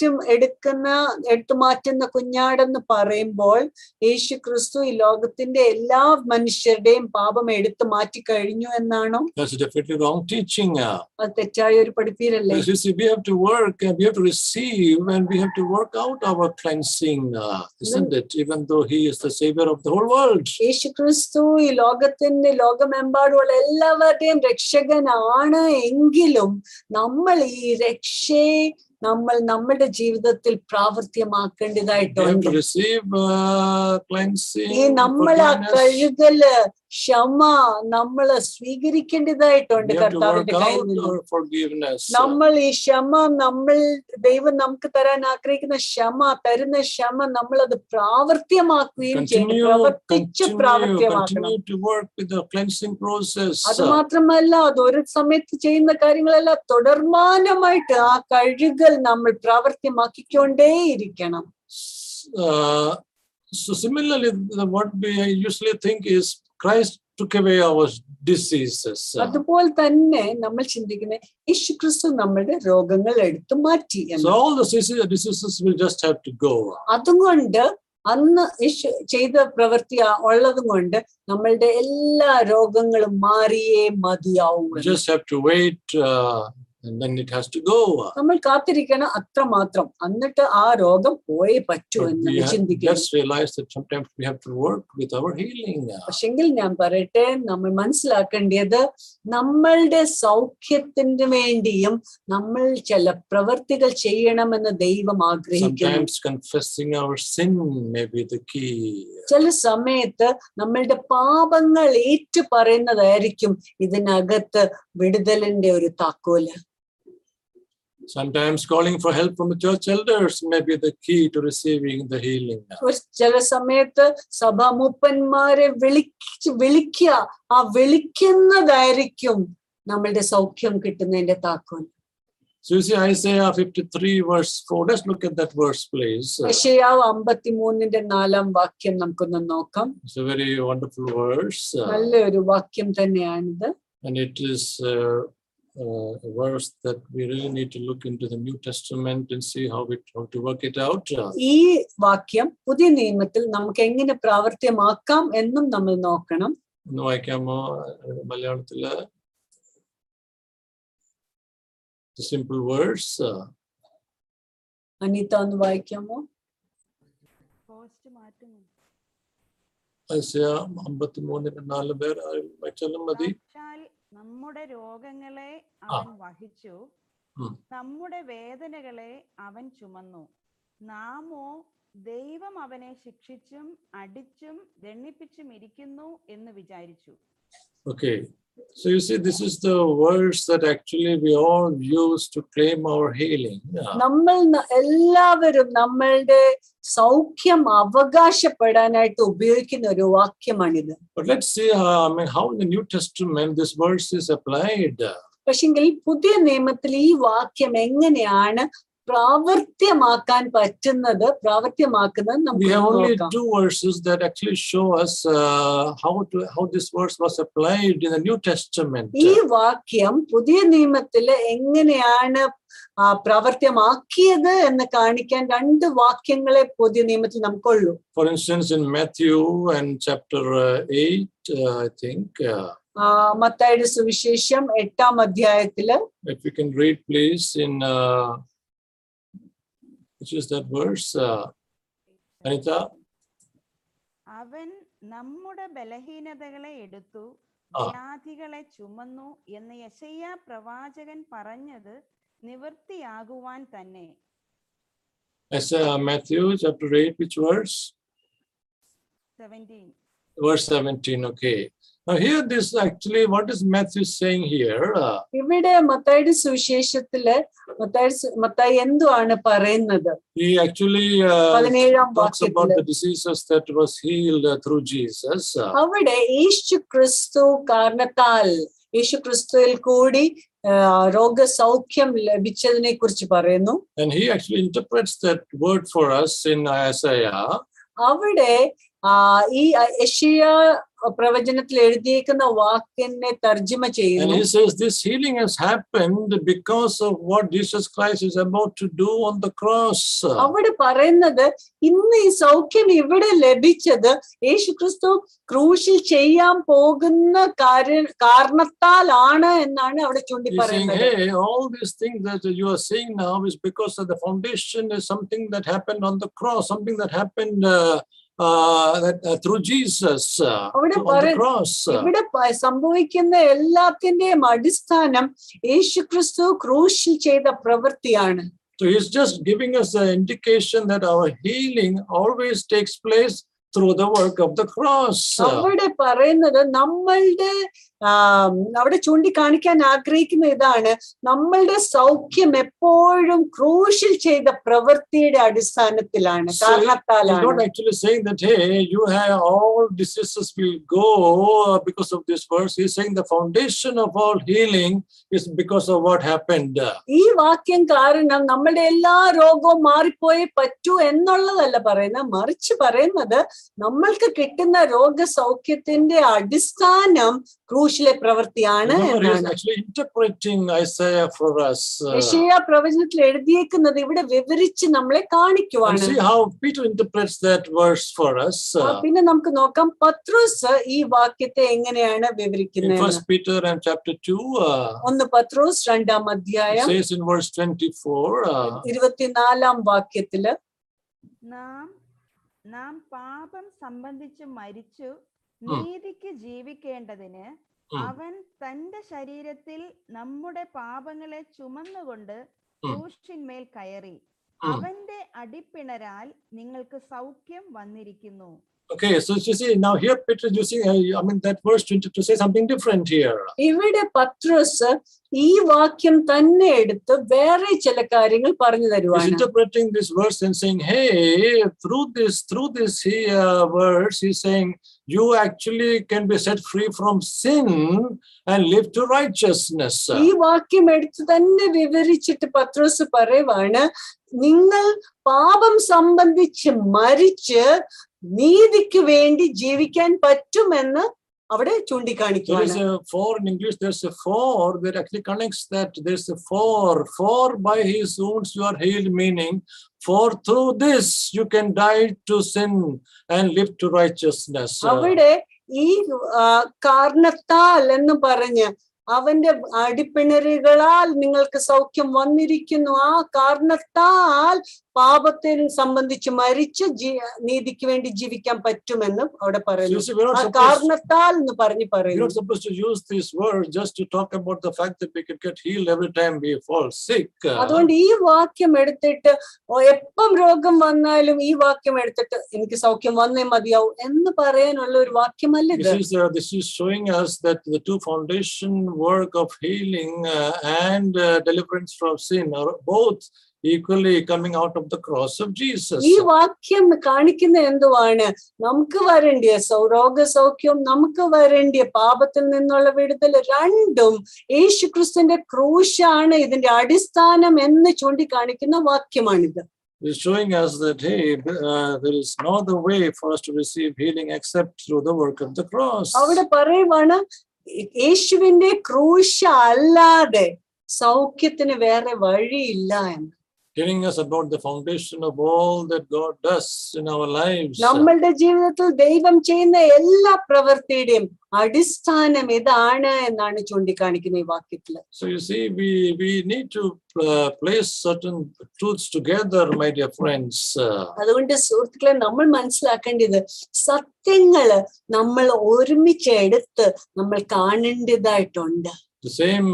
എടുത്തു മാറ്റുന്ന കുഞ്ഞാടെന്ന് പറയുമ്പോൾ യേശു ക്രിസ്തു ഈ ലോകത്തിന്റെ എല്ലാ മനുഷ്യരുടെയും പാപം എടുത്തു മാറ്റി കഴിഞ്ഞു എന്നാണോ? That's definitely wrong teaching. അത് തെറ്റായ ഒരു പഠിപ്പീരല്ലേ? You see, we have to work and we have to receive and we have to work out our cleansing, isn't it? Even though he is the savior of the whole world. യേശു ക്രിസ്തു ഈ ലോകമെമ്പാടുമുള്ള എല്ലാവരുടെയും രക്ഷകനാണ് എങ്കിലും നമ്മൾ ഈ രക്ഷയെ നമ്മുടെ ജീവിതത്തിൽ പ്രാവർത്തികമാക്കേണ്ടതായിട്ടുണ്ട്. ഈ നമ്മൾ ആ കഴുകല് ക്ഷമ നമ്മള് സ്വീകരിക്കേണ്ടതായിട്ടുണ്ട് കർത്താവിന്റെ കയ്യിൽ നിന്ന്. നമ്മൾ ഈ ക്ഷമ ദൈവം നമുക്ക് തരാൻ ആഗ്രഹിക്കുന്ന തരുന്ന ക്ഷമ നമ്മളത് പ്രാവർത്തികമാക്കുകയും ചെയ്യണം, പ്രവർത്തിച്ച് പ്രാവർത്തികമാക്കണം. അത് മാത്രമല്ല, അത് ഒരു സമയത്ത് ചെയ്യുന്ന കാര്യങ്ങളെല്ലാം തുടർമാനമായിട്ട് ആ കഴുകൽ നമ്മൾ പ്രാവർത്തികമാക്കിക്കൊണ്ടേയിരിക്കണം. So similarly, what we usually think is Christ took away our diseases. അതുപോലെ തന്നെ നമ്മൾ ചിന്തിക്കുന്നത് യേശു ക്രിസ്തു നമ്മുടെ രോഗങ്ങൾ എടുത്തു മാറ്റി. So all the diseases will just have to go. അതുകൊണ്ട് അന്ന് യേശു ചെയ്ത പ്രവൃത്തി ഉള്ളതും കൊണ്ട് നമ്മളുടെ എല്ലാ രോഗങ്ങളും മാറിയേ മതിയാവും. Just have to wait and then it has to go. നമ്മൾ കാത്തിരിക്കണം അത്രമാത്രം, എന്നിട്ട് ആ രോഗം പോയേ പറ്റൂ But എന്ന് we ചിന്തിക്കണം. just realize that sometimes we have to work with our healing. പക്ഷെങ്കിൽ ഞാൻ പറയട്ടെ, നമ്മൾ മനസ്സിലാക്കേണ്ടത് നമ്മളുടെ സൗഖ്യത്തിന് വേണ്ടിയും നമ്മൾ ചില പ്രവർത്തികൾ ചെയ്യണമെന്ന് ദൈവം ആഗ്രഹിക്കുന്നു. Sometimes confessing our sin may be the key. ചില സമയത്ത് നമ്മളുടെ പാപങ്ങൾ ഏറ്റു പറയുന്നതായിരിക്കും ഇതിനകത്ത് വിടുതലിന്റെ ഒരു താക്കോല്. Sometimes calling for help from the church elders may be the key to receiving the healing. ചില സമയത്ത് സഭാമൂപ്പന്മാരെ വിളിക്കുക, ആ വിളിക്കുന്നതായിരിക്കും നമ്മളുടെ സൗഖ്യം കിട്ടുന്നതിന്റെ താക്കോൽ. So you see Isaiah 53 verse 4. Let's look at that verse, please. യെശയ്യാവ് 53:4 നമുക്കൊന്ന് നോക്കാം. It's a very wonderful verse. നല്ലൊരു വാക്യം തന്നെയാണിത്. And it is a verse that we really need to look into the New Testament and see how to work it out. ഈ വാക്യം പുതിയ നിയമത്തിൽ നമുക്ക് എങ്ങനെ പ്രാവർത്തികമാക്കാം എന്നും നമ്മൾ നോക്കണം. ഒന്ന് വായിക്കാമോ മലയാളത്തില്? Simple verse. അനിത ഒന്ന് വായിക്കാമോ? Isaiah 53:4 പേർ വായിച്ചാലും മതി. നമ്മുടെ രോഗങ്ങളെ അവൻ വഹിച്ചു, നമ്മുടെ വേദനകളെ അവൻ ചുമന്നു. നാമോ ദൈവം അവനെ ശിക്ഷിച്ചും അടിച്ചും ദണ്ഡിപ്പിച്ചും ഇരിക്കുന്നു എന്ന് വിചാരിച്ചു. Okay, so you see, this is the verse that actually we all use to claim our healing. നമ്മൾ എല്ലാവരും നമ്മളുടെ സൗഖ്യം അവകാശപ്പെടാനായിട്ട് ഉപയോഗിക്കുന്ന ഒരു വാക്യമാണിത്. But let's see how in the New Testament this verse is applied. പക്ഷെങ്കിൽ പുതിയ നിയമത്തിൽ ഈ വാക്യം എങ്ങനെയാണ് പ്രാവർത്തികമാക്കാൻ പറ്റുന്നത്, പ്രാവർത്തികമാക്കുന്നത് We നമുക്ക് have only നോക്കാം. 2 verses that actually show us how this verse was applied in the New Testament. ഈ വാക്യം പുതിയ നിയമത്തിൽ എങ്ങനെയാണ് പ്രാവർത്തികമാക്കിയത് എന്ന് കാണിക്കാൻ 2 വാക്യങ്ങളെ പുതിയ നിയമത്തിൽ നമുക്കുള്ളൂ. For instance, in Matthew and chapter 8, I think. മത്തായിയുടെ സുവിശേഷം 8-ാം അധ്യായത്തില്. If we can read, please, in which is that verse, Anita? അവൻ നമ്മുടെ ബലഹീനതകളെ എടുത്തു വ്യാധികളെ ചുമന്നു എന്ന് യെശയ്യാ പ്രവാചകൻ പറഞ്ഞത് നിവൃത്തിയാകുവാൻ തന്നെ. Matthew chapter 8, which verse? 17. Verse 17, okay. Now here this actually, what is Matthew saying here? ഇവിടെ മത്തായിയുടെ സുവിശേഷത്തില് മത്തായി എന്തുവാണ് പറയുന്നത്? He actually talks about the diseases that was healed through Jesus. അവിടെ യേശു ക്രിസ്തു കാരണത്താൽ, യേശു ക്രിസ്തുവിൽ കൂടി രോഗസൗഖ്യം ലഭിച്ചതിനെ കുറിച്ച് പറയുന്നു. And he actually interprets that word for us in Isaiah. അവിടെ ഈ യെശയ്യാ പ്രവചനത്തിൽ എഴുതിയിരിക്കുന്ന വാക്കിനെ തർജ്ജമ ചെയ്യുന്നു. And he says this healing has happened because of what Jesus Christ is about to do on the cross. അവിടെ പറയുന്നത് ഇന്ന് ഈ സൗഖ്യം ഇവിടെ ലഭിച്ചത് യേശു ക്രിസ്തു ക്രൂശിൽ ചെയ്യാൻ പോകുന്ന കാരണത്താലാണ് എന്നാണ് അവിടെ ചൂണ്ടി പറയുന്നത്. Hey, all these things that you are saying now is because of the foundation is something that happened on the cross, something that happened through Jesus on the cross. ഇവിടെ സംഭവിക്കുന്ന എല്ലാത്തിന്റെയും അടിസ്ഥാനം യേശു ക്രിസ്തു ക്രൂശിൽ ചെയ്ത പ്രവൃത്തിയാണ്. So he's just giving us an indication that our healing always takes place through the work of the cross. അവിടെ പറയുന്നത് നമ്മളുടെ അവിടെ ചൂണ്ടിക്കാണിക്കാൻ ആഗ്രഹിക്കുന്ന ഇതാണ്, നമ്മളുടെ സൗഖ്യം എപ്പോഴും ക്രൂശിൽ ചെയ്ത പ്രവൃത്തിയുടെ അടിസ്ഥാനത്തിലാണ്, കാരണത്താലാണ്. He's not actually saying that hey, you have all diseases will go because of this verse. He's saying the foundation of all healing is because of what happened. ഈ വാക്യം കാരണം നമ്മളുടെ എല്ലാ രോഗവും മാറിപ്പോയേ പറ്റൂ എന്നുള്ളതല്ല പറയുന്നത്, മറിച്ച് പറയുന്നത് നമ്മൾക്ക് കിട്ടുന്ന രോഗസൗഖ്യത്തിന്റെ അടിസ്ഥാനം ക്രൂശിലെ പ്രവൃത്തിയാണ് Remember, he is എന്നാണ്. actually interpreting Isaiah for us. യെശയ്യാ പ്രവചനത്തിൽ എഴുതിയേക്കുന്നത് ഇവിടെ വിവരിച്ച് നമ്മളെ And കാണിക്കുവാണ്. see how Peter interprets that verse for us. പിന്നെ നമുക്ക് നോക്കാം പത്രോസ് ഈ വാക്യത്തെ എങ്ങനെയാണ് In വിവരിക്കുന്നത്. 1 Peter and chapter 2, ഒന്ന് പത്രോസ് 2-ാം it അധ്യായം says in verse 24, 24-ാം വാക്യത്തില് നാം പാപം സംബന്ധിച്ച് മരിച്ചു നീതിക്ക് ജീവിക്കേണ്ടതിന് അവൻ തന്റെ ശരീരത്തിൽ നമ്മുടെ പാപങ്ങളെ ചുമന്നുകൊണ്ട് ക്രൂശിന്മേൽ കയറി അവന്റെ അടിപ്പിണരാൽ നിങ്ങൾക്ക് സൗഖ്യം വന്നിരിക്കുന്നു. Okay, so you see, now here Peter is using, that verse to say something different here. ഇവിടെ പത്രോസ് ഈ വാക്യം തന്നെ എടുത്ത് വേറെ ചില കാര്യങ്ങൾ പറഞ്ഞു He's തരുവാണ്. interpreting this verse and saying, hey, through this verse, he's saying, you actually can be set free from sin and live to righteousness. ഈ വാക്യം എടുത്ത് തന്നെ വിവരിച്ചിട്ട് പത്രോസ് പറയുവാണ്, നിങ്ങൾ പാപം സംബന്ധിച്ച് മരിച്ച് നീതിക്ക് വേണ്ടി ജീവിക്കാൻ പറ്റുമെന്ന് അവിടെ ചൂണ്ടിക്കാണിക്കുകയാണ്. There is a for in English, there's a for that actually connects that. There's a for by his wounds you are healed, meaning for through this you can die to sin and live to righteousness. അവിടെ ഈ കാരണത്താൽ എന്ന് പറഞ്ഞ് അവന്റെ അടിപ്പിണരുകളാൽ നിങ്ങൾക്ക് സൗഖ്യം വന്നിരിക്കുന്നു. ആ കാരണത്താൽ പാപത്തെ സംബന്ധിച്ച് മരിച്ച് നീതിക്ക് വേണ്ടി ജീവിക്കാൻ പറ്റുമെന്ന് അവിടെ പറയുന്നു. ആ കാരണത്താൽ എന്ന് പറഞ്ഞു പറയുന്നു. You're not supposed to use this word just to talk about the fact that we can get healed every time we fall sick. അതുകൊണ്ട് ഈ വാക്യം എടുത്തിട്ട് എപ്പം രോഗം വന്നാലും ഈ വാക്യം എടുത്തിട്ട് എനിക്ക് സൗഖ്യം വന്നേ മതിയാവും എന്ന് പറയാനുള്ള ഒരു വാക്യമല്ല ഇത്. This is showing us that the two foundation work of healing and deliverance from sin are both equally coming out of the cross of Jesus. ഈ വാക്യം കാണിക്കുന്ന എന്തുവാണ്? നമുക്ക് വരേണ്ടിയ രോഗസൗഖ്യവും നമുക്ക് വരേണ്ടിയ പാപത്തിൽ നിന്നുള്ള വിടുതൽ രണ്ടും യേശുക്രിസ്തുവിന്റെ ക്രൂശാണ് ഇതിന്റെ അടിസ്ഥാനം എന്ന് ചൂണ്ടിക്കാണിക്കുന്ന വാക്യമാണിത്. It's showing us that hey, there is no other way for us to receive healing except through the work of the cross. അവിടെ പറയുവാണ് യേശുവിന്റെ ക്രൂശ അല്ലാതെ സൗഖ്യത്തിന് വേറെ വഴിയില്ല എന്ന്. Telling us about the foundation of all that God does in our lives. നമ്മളുടെ ജീവിതത്തിൽ ദൈവം ചെയ്യുന്ന എല്ലാ പ്രവൃത്തിയുടെയും അടിസ്ഥാനം ഇതാണ് എന്നാണ് ചൂണ്ടിക്കാണിക്കുന്ന ഈ വാക്യത്തില്. So you see, we need to place certain truths together, my dear friends. അതുകൊണ്ട് സുഹൃത്തുക്കളെ നമ്മൾ മനസ്സിലാക്കേണ്ടത് സത്യങ്ങള് നമ്മൾ ഒരുമിച്ച് എടുത്ത് നമ്മൾ കാണേണ്ടതായിട്ടുണ്ട്. The same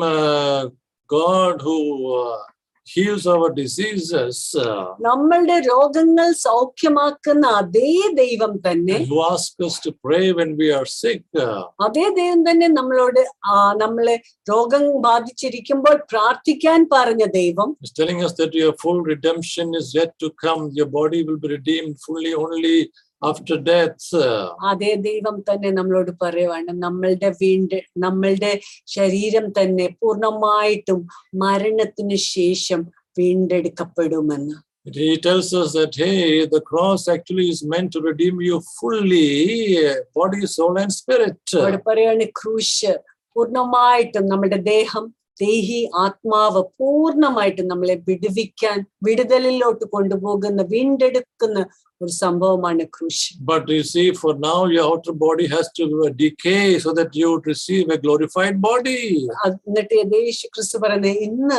God who heals our diseases, നമ്മളുടെ രോഗങ്ങൾ സൗഖ്യമാക്കുന്ന അതേ ദൈവം തന്നെ, who asks us to pray when we are sick, അതേ ദൈവം തന്നെ നമ്മളോട് നമ്മളെ രോഗം ബാധിച്ചിരിക്കുമ്പോൾ പ്രാർത്ഥിക്കാൻ പറഞ്ഞ ദൈവം, is telling us that your full redemption is yet to come. Your body will be redeemed fully only after death. അതേ ദൈവം തന്നെ നമ്മളോട് പറയുവാണ് നമ്മളുടെ ശരീരം തന്നെ പൂർണ്ണമായിട്ടും മരണത്തിന് ശേഷം വീണ്ടെടുക്കപ്പെടുമെന്ന്. He tells us that hey, the cross actually is meant to redeem you fully, body, soul and spirit. അവിടെ പറയാണ് ക്രൂശ് പൂർണ്ണമായിട്ടും നമ്മുടെ ദേഹം, ദേഹി, ആത്മാവ് പൂർണ്ണമായിട്ടും നമ്മളെ വിടുതലിലോട്ട് കൊണ്ടുപോകുന്ന വീണ്ടെടുക്കുന്ന ഒരു സംഭവമാണ് ക്രൂശ്. But you see, for now your outer body has to decay so that you would receive a glorified body. എന്നിട്ട് യേശു ക്രിസ്തു പറയുന്നത് ഇന്ന്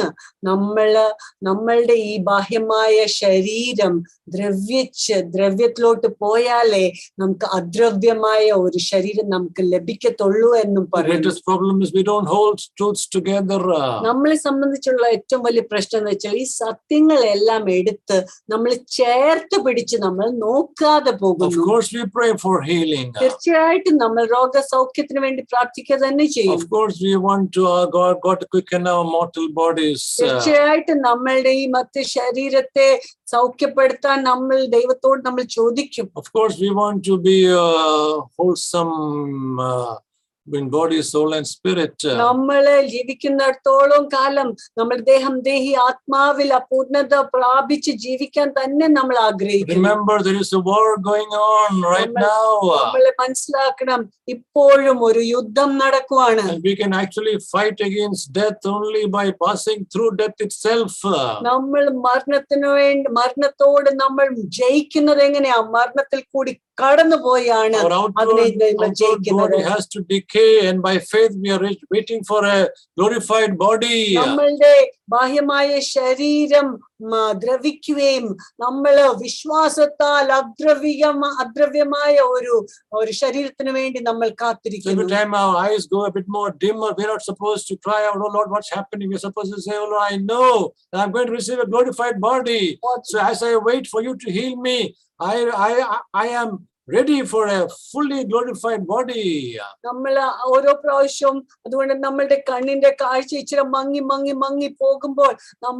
നമ്മളുടെ ഈ ബാഹ്യമായ ശരീരം ദ്രവ്യത്തിലോട്ട് പോയാലേ നമുക്ക് അദ്രവ്യമായ ഒരു ശരീരം നമുക്ക് ലഭിക്കത്തുള്ളൂ എന്നും പറയുന്നു. The greatest problem is we don't hold truths together. നമ്മളെ സംബന്ധിച്ചുള്ള ഏറ്റവും വലിയ പ്രശ്നം എന്ന് വെച്ചാൽ ഈ സത്യങ്ങളെല്ലാം എടുത്ത് നമ്മൾ ചേർത്ത് പിടിച്ച് നമ്മൾ നോക്കാതെ പോകുന്നു. Of course we pray for healing. തീർച്ചയായിട്ടും നമ്മൾ രോഗസൗഖ്യത്തിന് വേണ്ടി പ്രാർത്ഥിക്കുക തന്നെ ചെയ്യും. Of course we want to God to quicken our mortal bodies. തീർച്ചയായിട്ടും നമ്മളുടെ ഈ മറ്റ് ശരീരത്തെ സൗഖ്യപ്പെടുത്താൻ നമ്മൾ ദൈവത്തോട് നമ്മൾ ചോദിക്കും. Of course we want to be wholesome in body, soul, and spirit. നമ്മള് ജീവിക്കുന്നിടത്തോളം കാലം നമ്മൾ ദേഹി ആത്മാവിൽ പൂർണ്ണത പ്രാപിച്ച് ജീവിക്കാൻ തന്നെ നമ്മൾ ആഗ്രഹിക്കുന്നു. Remember, there is a war going on right now. നമ്മൾ മനസ്സിലാക്കണം, ഇപ്പോഴും ഒരു യുദ്ധം നടക്കുവാണ്. And we can actually fight against death only by passing through death itself. നമ്മൾ മരണത്തോട് നമ്മൾ ജയിക്കുന്നത് എങ്ങനെയാ? മരണത്തിൽ കൂടി കടന്നുപോയാണ് അതിനെ ജയിക്കുന്നത്. Body has to decay, and by faith we are waiting for a glorified body. നമ്മളുടെ ബാഹ്യമായ ശരീരം ദ്രവിക്കുകയും നമ്മള് വിശ്വാസത്താൽ അദ്രവ്യമായ ഒരു ശരീരത്തിന് വേണ്ടി നമ്മൾ കാത്തിരിക്കുന്നു. Every time our eyes go a bit more dimmer, we're not supposed to cry out, "Oh Lord, what's happening?" We're supposed to say, "Oh Lord, I know that I'm going to receive a glorified body. So as I wait for you to heal me, I am ready for a fully glorified body." നമ്മൾ ഓരോ പ്രാവശ്യവും അതുകൊണ്ട് നമ്മളുടെ കണ്ണിന്റെ കാഴ്ച ഇച്ചിരി മങ്ങി പോകുമ്പോൾ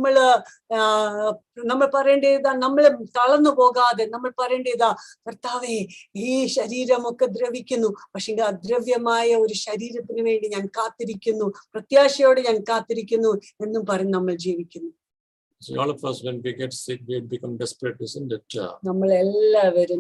നമ്മൾ പറയേണ്ടതാ, നമ്മൾ തളർന്നു പോകാതെ നമ്മൾ പറയേണ്ടതാ, കർത്താവേ, ഈ ശരീരമൊക്കെ ദ്രവിക്കുന്നു, പക്ഷെ അദ്രവ്യമായ ഒരു ശരീരത്തിന് വേണ്ടി ഞാൻ കാത്തിരിക്കുന്നു, പ്രത്യാശയോടെ ഞാൻ കാത്തിരിക്കുന്നു എന്നും പറഞ്ഞ് നമ്മൾ ജീവിക്കുന്നു. So all of us, when we get sick, we become desperate, isn't it? നമ്മൾ എല്ലാവരും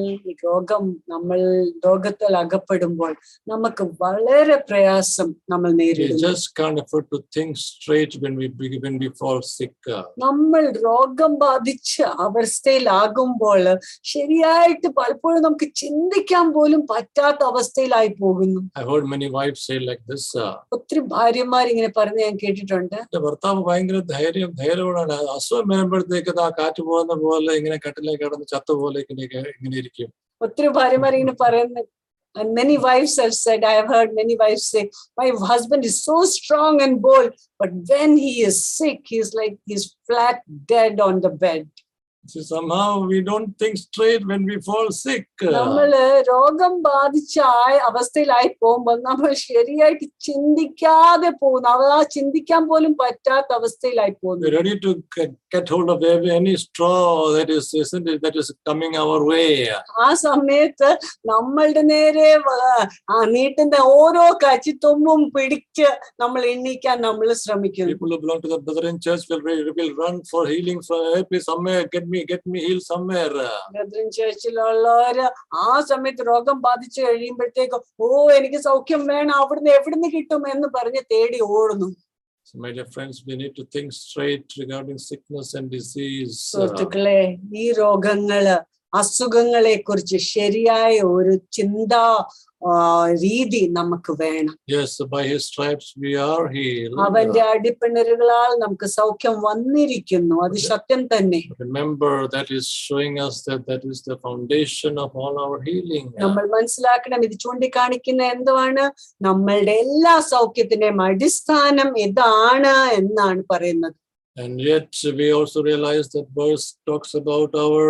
രോഗത്തിൽ അകപ്പെടുമ്പോൾ നമുക്ക് വളരെ പ്രയാസം നമ്മൾ നേരിടുന്നു. We just can't afford to think straight when we fall sick. നമ്മൾ രോഗം ബാധിച്ച അവസ്ഥയിലാകുമ്പോൾ ശരിയായിട്ട് പലപ്പോഴും നമുക്ക് ചിന്തിക്കാൻ പോലും പറ്റാത്ത അവസ്ഥയിലായി പോകുന്നു. I heard many wives say like this. ഒത്തിരി ഭാര്യമാർ ഇങ്ങനെ പറഞ്ഞ് ഞാൻ കേട്ടിട്ടുണ്ട്. ഭർത്താവ് ഭയങ്കര ധൈര്യമാണ്, അസുഖം വരുമ്പോഴത്തേക്ക് ആ കാറ്റ് പോകുന്ന പോലെ ഇങ്ങനെ കട്ടിലേക്ക് കിടന്ന് ചത്ത പോലെ ഇങ്ങനെ ഇരിക്കും. ഒത്തിരി ഭാര്യമാർ ഇങ്ങനെ പറയുന്നത്. And many wives have said, I have heard many wives say, my husband is so strong and bold, but when he is sick, he's flat dead on the bed. So somehow we don't think straight when we fall sick. നമ്മള് രോഗം ബാധിച്ച അവസ്ഥയിലായി പോകുമ്പോൾ നമ്മൾ ശരിയായിട്ട് ചിന്തിക്കാതെ പോകുന്നു, ചിന്തിക്കാൻ പോലും പറ്റാത്ത അവസ്ഥയിലായി പോകുന്നു. We're ready to get hold of any straw that is coming our way. ആ സമയത്ത് നമ്മളുടെ നേരെ നീട്ടുന്ന ഓരോ കച്ചിത്തുമ്പും പിടിച്ച് നമ്മൾ എണ്ണിക്കാൻ നമ്മൾ ശ്രമിക്കുന്നു. People who belong to the Brethren church will run for healing somewhere. Get me healed somewhere. Brethren ചർച്ചിലുള്ളവര് ആ സമയത്ത് രോഗം ബാധിച്ചു കഴിയുമ്പോഴത്തേക്ക് എനിക്ക് സൗഖ്യം വേണം, എവിടുന്ന് കിട്ടും എന്ന് പറഞ്ഞ് തേടി ഓടുന്നു. So my dear friends, we need to think straight regarding sickness and disease. സുഹൃത്തുക്കളെ, ഈ രോഗങ്ങള് അസുഖങ്ങളെ കുറിച്ച് ശരിയായ ഒരു ചിന്താ രീതി നമുക്ക് വേണം. Yes, by his stripes we are healed. അവന്റെ അടിപ്പിണരുകളാൽ നമുക്ക് സൗഖ്യം വന്നിരിക്കുന്നു, അത് സത്യം തന്നെ. Remember, that is showing us that is the foundation of all our healing. നമ്മൾ മനസ്സിലാക്കണം, ഇത് ചൂണ്ടിക്കാണിക്കുന്ന എന്താണ്? നമ്മളുടെ എല്ലാ സൗഖ്യത്തിന്റെയും അടിസ്ഥാനം ഇതാണ് എന്നാണ് പറയുന്നത്. And yet we also realize that verse talks about our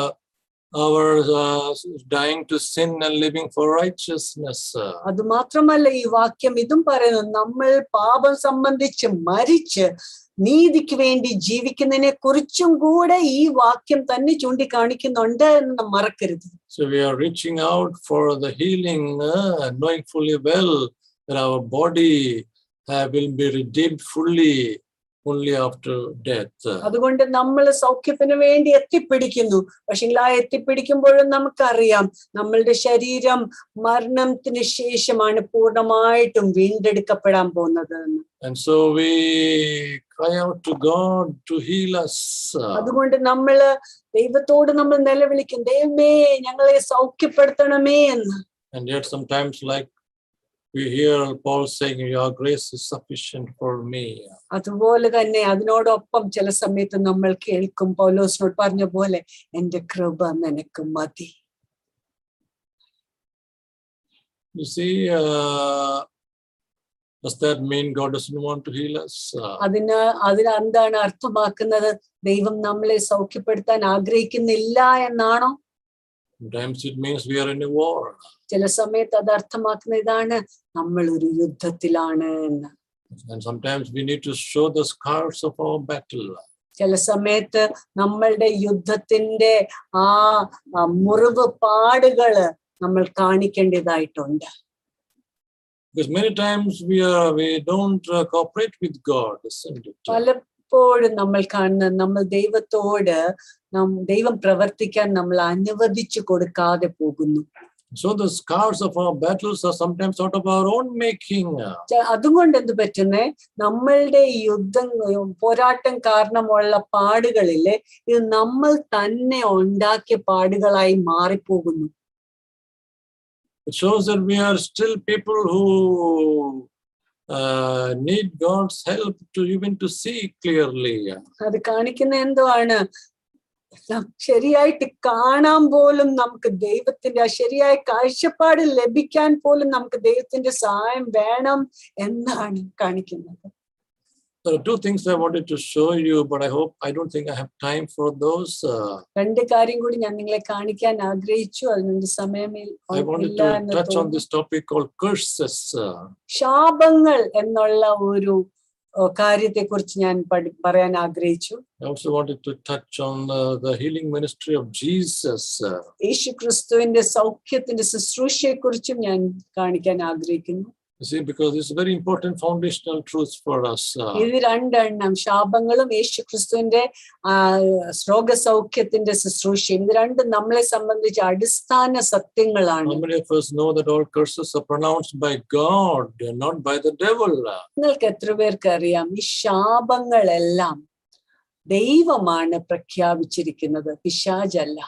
dying to sin and living for righteousness. അത് മാത്രമല്ല, ഈ വാക്യം ഇതും പറയുന്നു, നമ്മൾ പാപം സംബന്ധിച്ച് മരിച്ച് നീതിക്ക് വേണ്ടി ജീവിക്കുന്നതിനെ കുറിച്ചും കൂടെ ഈ വാക്യം തന്നെ ചൂണ്ടിക്കാണിക്കുന്നുണ്ട് എന്ന് മറക്കരുത്. So we are reaching out for the healing, knowing fully well that our body will be redeemed fully only after death. അതുകൊണ്ട് നമ്മൾ സൗഖ്യത്തിന് വേണ്ടി എത്തിപ്പിടിക്കുന്നു. പക്ഷെ ആ എത്തിപ്പിടിക്കുമ്പോഴും നമുക്കറിയാം നമ്മളുടെ ശരീരം മരണത്തിന് ശേഷമാണ് പൂർണ്ണമായിട്ടും വീണ്ടെടുക്കപ്പെടാൻ പോകുന്നത്. And so we cry out to God to heal us. അതുകൊണ്ട് നമ്മള് ദൈവത്തോട് നമ്മൾ നിലവിളിക്കും, ദൈവമേ ഞങ്ങളെ സൗഖ്യപ്പെടുത്തണമേ എന്ന്. And yet sometimes, like we hear Paul saying, your grace is sufficient for me. അതുപോലെ തന്നെ അതിനോടൊപ്പം ചില സമയത്ത് നമ്മൾ കേൾക്കും പൗലോസിനോട് പറഞ്ഞ പോലെ, എന്റെ കൃപ നിനക്ക് മതി. You see, does that mean God doesn't want to heal us? അതിന് എന്താണ് അർത്ഥമാക്കുന്നത്? ദൈവം നമ്മളെ സൗഖ്യപ്പെടുത്താൻ ആഗ്രഹിക്കുന്നില്ല എന്നാണോ? Sometimes it means we are in a war. ചില സമയത്ത് അത് അർത്ഥമാക്കുന്ന ഇതാണ്, നമ്മൾ ഒരു യുദ്ധത്തിലാണ് എന്ന്. And sometimes we need to show the scars of our battle. ചില സമയത്ത് നമ്മളുടെ യുദ്ധത്തിന്റെ ആ മുറിവ് പാടുകള് നമ്മൾ കാണിക്കേണ്ടതായിട്ടുണ്ട്. Because many times we don't cooperate with God, isn't it? പലപ്പോഴും നമ്മൾ കാണുന്ന നമ്മൾ ദൈവത്തോട് ദൈവം പ്രവർത്തിക്കാൻ നമ്മൾ അനുവദിച്ചു കൊടുക്കാതെ പോകുന്നു. So the scars of our battles are sometimes out of our own making. അതുകൊണ്ട് എന്ത് പറ്റുന്നേ, നമ്മളുടെ പോരാട്ടം കാരണമുള്ള പാടുകളില് ഇത് നമ്മൾ തന്നെ ഉണ്ടാക്കിയ പാടുകളായി മാറിപ്പോകുന്നു. It shows that we are still people who need God's help to even to see clearly. അത് കാണിക്കുന്ന എന്താണ്, ശരിയായിട്ട് കാണാൻ പോലും നമുക്ക് ദൈവത്തിന്റെ ആ ശരിയായ കാഴ്ചപ്പാട് ലഭിക്കാൻ പോലും നമുക്ക് ദൈവത്തിന്റെ സഹായം വേണം എന്നാണ് കാണിക്കുന്നത്. There are two things I wanted to show you, but I don't think I have time for those. രണ്ട് കാര്യം കൂടി ഞാൻ നിങ്ങളെ കാണിക്കാൻ ആഗ്രഹിച്ചു, അതിനൊരു സമയമില്ല. I wanted to touch on this topic called curses. ശാപങ്ങൾ എന്നുള്ള ഒരു കാര്യത്തെ കുറിച്ച് ഞാൻ പറയാൻ ആഗ്രഹിച്ചു. I also wanted to touch on the healing ministry of Jesus. യേശു ക്രിസ്തുവിന്റെ സൗഖ്യത്തിന്റെ ശുശ്രൂഷയെ കുറിച്ചും ഞാൻ കാണിക്കാൻ ആഗ്രഹിക്കുന്നു. You see, because it's very important foundational truths for us. ഇത് രണ്ടെണ്ണം, ശാപങ്ങളും യേശു ക്രിസ്തുവിന്റെ രോഗസൗഖ്യത്തിന്റെ ശുശ്രൂഷയും, ഇത് രണ്ടും നമ്മളെ സംബന്ധിച്ച അടിസ്ഥാന സത്യങ്ങളാണ്. How many of us know that all curses are pronounced by God and not by the devil? നിങ്ങൾക്ക് എത്ര പേർക്ക് അറിയാം ഈ ശാപങ്ങളെല്ലാം ദൈവമാണ് പ്രഖ്യാപിച്ചിരിക്കുന്നത്, പിശാചല്ല.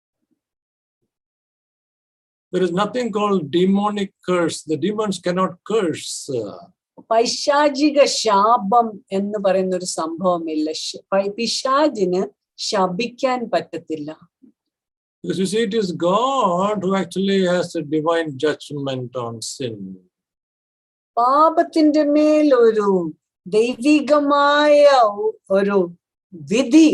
There is nothing called demonic curse. The demons cannot curse. പൈശാചിക ശാപം എന്ന് പറയുന്ന ഒരു സംഭവമില്ല. പിശാചിന് ശപിക്കാൻ പറ്റത്തില്ല. Because you see, it is God who actually has a divine judgment on sin. പാപത്തിന്റെ മേൽ ഒരു ദൈവികമായ ഒരു വിധി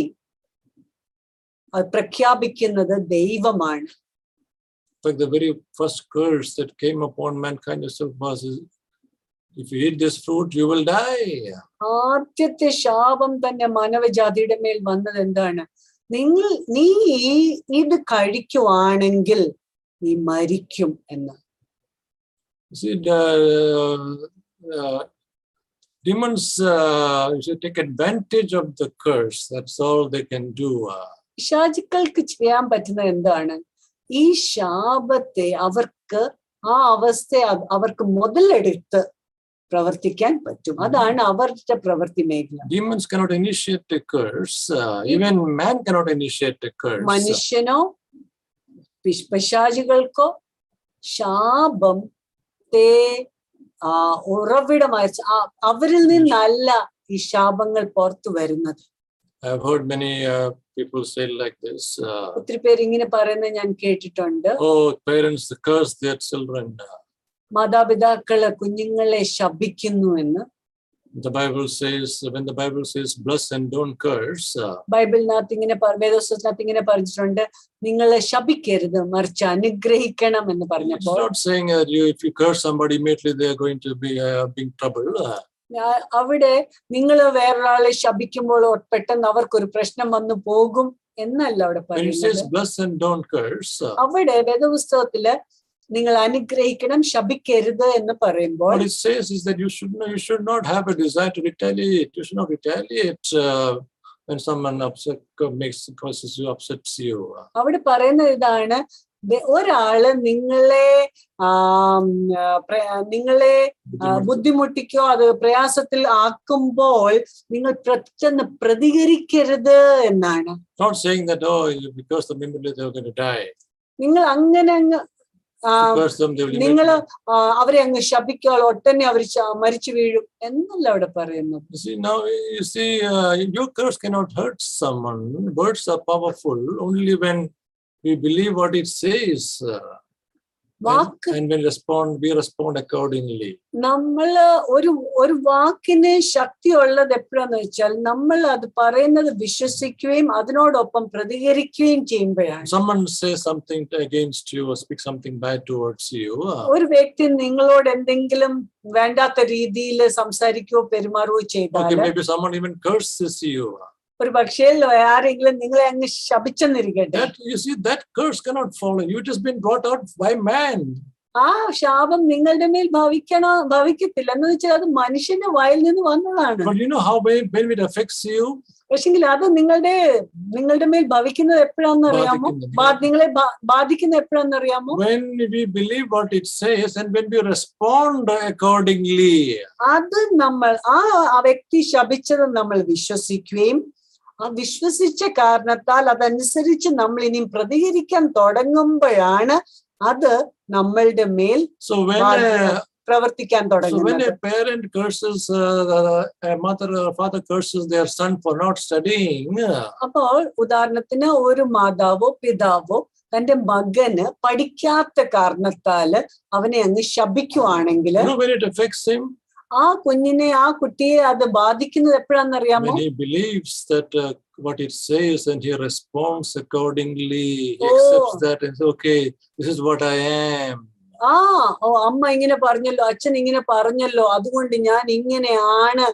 പ്രഖ്യാപിക്കുന്നത് ദൈവമാണ്. Like the very first curse that came upon mankind was, if you eat this fruit, you will die. ആദ്യത്തെ ശാപം തന്നെ മാനവജാതിയുടെ മേൽ വന്നത് എന്താണ്? നീ ഇത് കഴിക്കുവാണെങ്കിൽ നീ മരിക്കും എന്ന്. See, demons should take advantage of the curse. That's all they can do. പിശാചുക്കൾക്ക് ചെയ്യാൻ പറ്റുന്നത് എന്താണ്? ഈ ശാപത്തെ അവർക്ക് ആ അവസ്ഥയെ അവർക്ക് മുതലെടുത്ത് പ്രവർത്തിക്കാൻ പറ്റും. അതാണ് അവരുടെ പ്രവൃത്തി മേഖല. Demons cannot initiate a curse. Even man cannot initiate a curse. മനുഷ്യനോ പിശാചുകൾക്കോ ശാപത്തെ ഉറവിടമായി അവരിൽ നിന്നല്ല ഈ ശാപങ്ങൾ പുറത്തു വരുന്നത്. I have heard many people say like this. ഒത്തിരി പേര് ഇങ്ങനെ പറയുന്നത് ഞാൻ കേട്ടിട്ടുണ്ട്. Oh, parents curse their children. മാതാപിതാക്കള് കുഞ്ഞുങ്ങളെ ശപിക്കുന്നു എന്ന്. The Bible says, when the Bible says bless and don't curse. ബൈബിളിനകത്ത് ഇങ്ങനെ വേദപുസ്തകത്തിനകത്ത് ഇങ്ങനെ പറഞ്ഞിട്ടുണ്ട്, നിങ്ങളെ ശപിക്കരുത് മറിച്ച് അനുഗ്രഹിക്കണം എന്ന് പറഞ്ഞപ്പോൾ. It's not saying that if you curse somebody immediately they are going to be in trouble. അവിടെ നിങ്ങൾ വേറൊരാളെ ശപിക്കുമ്പോൾ പെട്ടെന്ന് അവർക്കൊരു പ്രശ്നം വന്നു പോകും എന്നല്ല അവിടെ പറയുന്നത്. അവിടെ വേദപുസ്തകത്തില് നിങ്ങൾ അനുഗ്രഹിക്കണം ശപിക്കരുത് എന്ന് പറയുമ്പോൾ what it says is that you should not have a desire to retaliate. You should not retaliate when someone upsets you. അവിടെ പറയുന്നത് ഇതാണ്, ഒരാള് നിങ്ങളെ ബുദ്ധിമുട്ടിക്കോ അത് പ്രയാസത്തിൽ ആക്കുമ്പോൾ നിങ്ങൾ പെട്ടെന്ന് പ്രതികരിക്കരുത് എന്നാണ്. Not saying that because the immediately they are going to die. നിങ്ങൾ അങ്ങനെ അങ്ങ് നിങ്ങൾ അവരെ അങ്ങ് ശപിക്കാൾ ഒട്ടനെ അവർ മരിച്ചു വീഴും എന്നല്ല അവിടെ പറയുന്നത്. Your curse cannot hurt someone. Words are powerful only when we believe what it says and we respond accordingly. നമ്മള് ഒരു വാക്കിന് ശക്തിയുള്ളത് എപ്പോഴാന്ന് വെച്ചാൽ നമ്മൾ അത് പറയുന്നത് വിശ്വസിക്കുകയും അതിനോടൊപ്പം പ്രതികരിക്കുകയും ചെയ്യുമ്പോഴാണ്. Someone says something against you or speak something bad towards you. ഒരു വ്യക്തി നിങ്ങളോട് എന്തെങ്കിലും വേണ്ടാത്ത രീതിയിൽ സംസാരിക്കുകയോ പെരുമാറുകയോ ചെയ്താൽ, maybe someone even curses you. ഒരു പക്ഷേ ആരെങ്കിലും നിങ്ങളെ അങ്ങ് ശപിച്ചെന്നിരിക്കട്ടെ. You see, that curse cannot follow you. It has been brought out by man. ആ ശാപം നിങ്ങളുടെ മേൽ ഭവിക്കത്തില്ല എന്ന് വെച്ചാൽ അത് മനുഷ്യന്റെ വായിൽ നിന്ന് വന്നതാണ്. But you know how when it affects you? പക്ഷെങ്കിൽ അത് നിങ്ങളുടെ മേൽ ഭവിക്കുന്നത് എപ്പോഴാന്ന് അറിയാമോ? നിങ്ങളെ ബാധിക്കുന്നത് എപ്പോഴാന്ന് അറിയാമോ? When we believe what it says and when we respond accordingly. അത് നമ്മൾ ആ വ്യക്തി ശപിച്ചത് നമ്മൾ വിശ്വസിക്കുകയും ആ വിശ്വസിച്ച കാരണത്താൽ അതനുസരിച്ച് നമ്മൾ ഇനിയും പ്രതികരിക്കാൻ തുടങ്ങുമ്പോഴാണ് അത് നമ്മളുടെ മേൽ പ്രവർത്തിക്കാൻ തുടങ്ങുന്നത്. So when a parent curses, a mother or father curses their son for not studying. അപ്പോൾ ഉദാഹരണത്തിന് ഒരു മാതാവോ പിതാവോ തന്റെ മകന് പഠിക്കാത്ത കാരണത്താല് അവനെ അങ്ങ് ശപിക്കുവാണെങ്കിൽ When it affects him, ആ കുട്ടിയെ അത് ബാധിക്കുന്നത് എപ്പോഴാണെന്നറിയാമോ? When he believes that what it says and he responds accordingly, he accepts that and says, okay, this is what I am. അമ്മ ഇങ്ങനെ പറഞ്ഞല്ലോ, അച്ഛൻ ഇങ്ങനെ പറഞ്ഞല്ലോ, അതുകൊണ്ട് ഞാൻ ഇങ്ങനെയാണ്.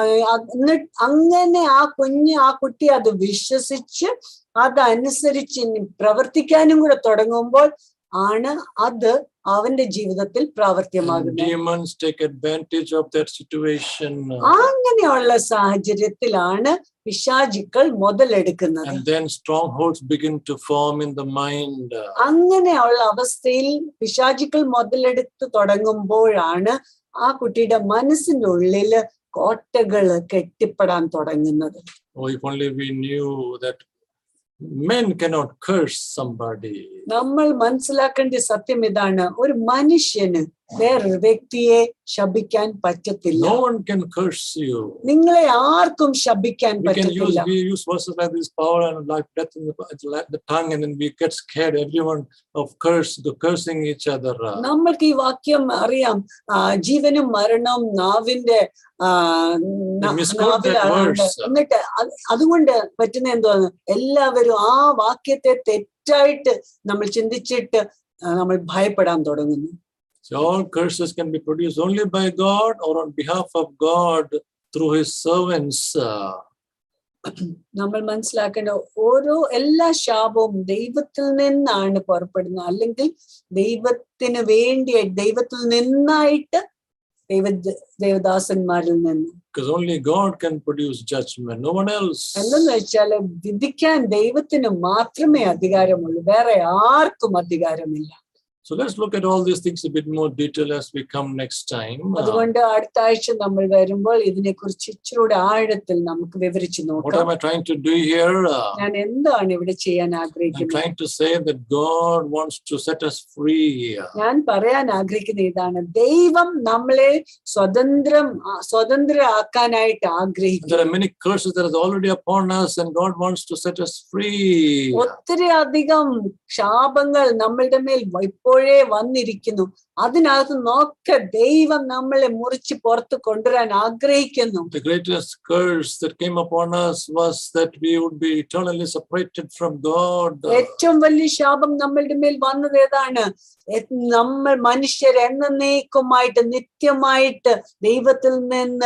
അങ്ങനെ ആ കുട്ടി അത് വിശ്വസിച്ച് അതനുസരിച്ച് പ്രവർത്തിക്കാനും കൂടെ തുടങ്ങുമ്പോൾ ആണ് അത് അവന്റെ ജീവിതത്തിൽ പ്രാവർത്തികമാകുന്നത്. Demons take advantage of that situation. അങ്ങനെയുള്ള സാഹചര്യത്തിലാണ് പിശാചുക്കൾ മുതലെടുക്കുന്നത്. And then strongholds begin to form in the mind. അങ്ങനെയുള്ള അവസ്ഥയിൽ പിശാചുക്കൾ മുതലെടുത്ത് തുടങ്ങുമ്പോഴാണ് ആ കുട്ടിയുടെ മനസ്സിന്റെ ഉള്ളില് കോട്ടകൾ കെട്ടിപ്പെടാൻ തുടങ്ങുന്നത്. Oh, if only we knew that men cannot curse somebody. നമ്മൾ മനസ്സിലാക്കേണ്ട സത്യം ഇതാണ്, ഒരു മനുഷ്യന് വേറൊരു വ്യക്തിയെ ശപിക്കാൻ പറ്റത്തില്ല. No one can curse you. നിങ്ങളെ ആർക്കും ശപിക്കാൻ പറ്റത്തില്ല. We use verses like this, power and life, death in the tongue, and then we get scared, everyone of cursing each other. നമ്മൾക്ക് ഈ വാക്യം അറിയാം, ജീവനും മരണവും നാവിന്റെ എന്നിട്ട് അതുകൊണ്ട് പറ്റുന്ന എന്തോന്ന്, എല്ലാവരും ആ വാക്യത്തെ തെറ്റായിട്ട് നമ്മൾ ചിന്തിച്ചിട്ട് നമ്മൾ ഭയപ്പെടാൻ തുടങ്ങുന്നു. So all curses can be produced only by God or on behalf of God through his servants. നമ്മൾ മനസ്സിലാക്കേണ്ട എല്ലാ ശാപവും ദൈവത്തിൽ നിന്നാണ് പുറപ്പെടുന്നത്, അല്ലെങ്കിൽ ദൈവത്തിന് വേണ്ടി ദൈവത്തിൽ നിന്നായിട്ട് ദേവദാസന്മാരിൽ നിന്ന്. Because only God can produce judgment, no one else. എന്തെന്ന് വെച്ചാൽ വിധിക്കാൻ ദൈവത്തിന് മാത്രമേ അധികാരമുള്ളൂ, വേറെ ആർക്കും അധികാരമില്ല. So let's look at all these things a bit more detail as we come next time. അതുകൊണ്ട് അടുത്ത ആഴ്ച നമ്മൾ വരുമ്പോൾ ഇതിനെക്കുറിച്ച് ഇച്ചിരൂടെ ആഴത്തിൽ നമുക്ക് വിവരിച്ചു നോക്കാം. What am I trying to do here? ഞാൻ എന്താണ് ഇവിടെ ചെയ്യാൻ I'm ആഗ്രഹിക്കുന്നത്? trying to say that God wants to set us free. ഞാൻ പറയാൻ ആഗ്രഹിക്കുന്ന ഇതാണ്, ദൈവം നമ്മളെ സ്വതന്ത്രരാക്കാനായിട്ട് ആഗ്രഹിക്കുന്നു. There are many curses that is already upon us and God wants to set us free. ഒത്തിരി അധികം ശാപങ്ങൾ നമ്മളുടെ മേൽ ഇപ്പോഴേ വന്നിരിക്കുന്നു. അതിനകത്ത് നോക്ക ദൈവം നമ്മളെ മുറിച്ച് പുറത്ത് കൊണ്ടുവരാൻ ആഗ്രഹിക്കുന്നു. The greatest curse that came upon us was that we would be eternally separated from God. ഏറ്റവും വലിയ ശാപം നമ്മളുടെ മേൽ വന്നത് ഏതാണ്? നമ്മൾ മനുഷ്യർ എന്നേക്കുമായിട്ട് നിത്യമായിട്ട് ദൈവത്തിൽ നിന്ന്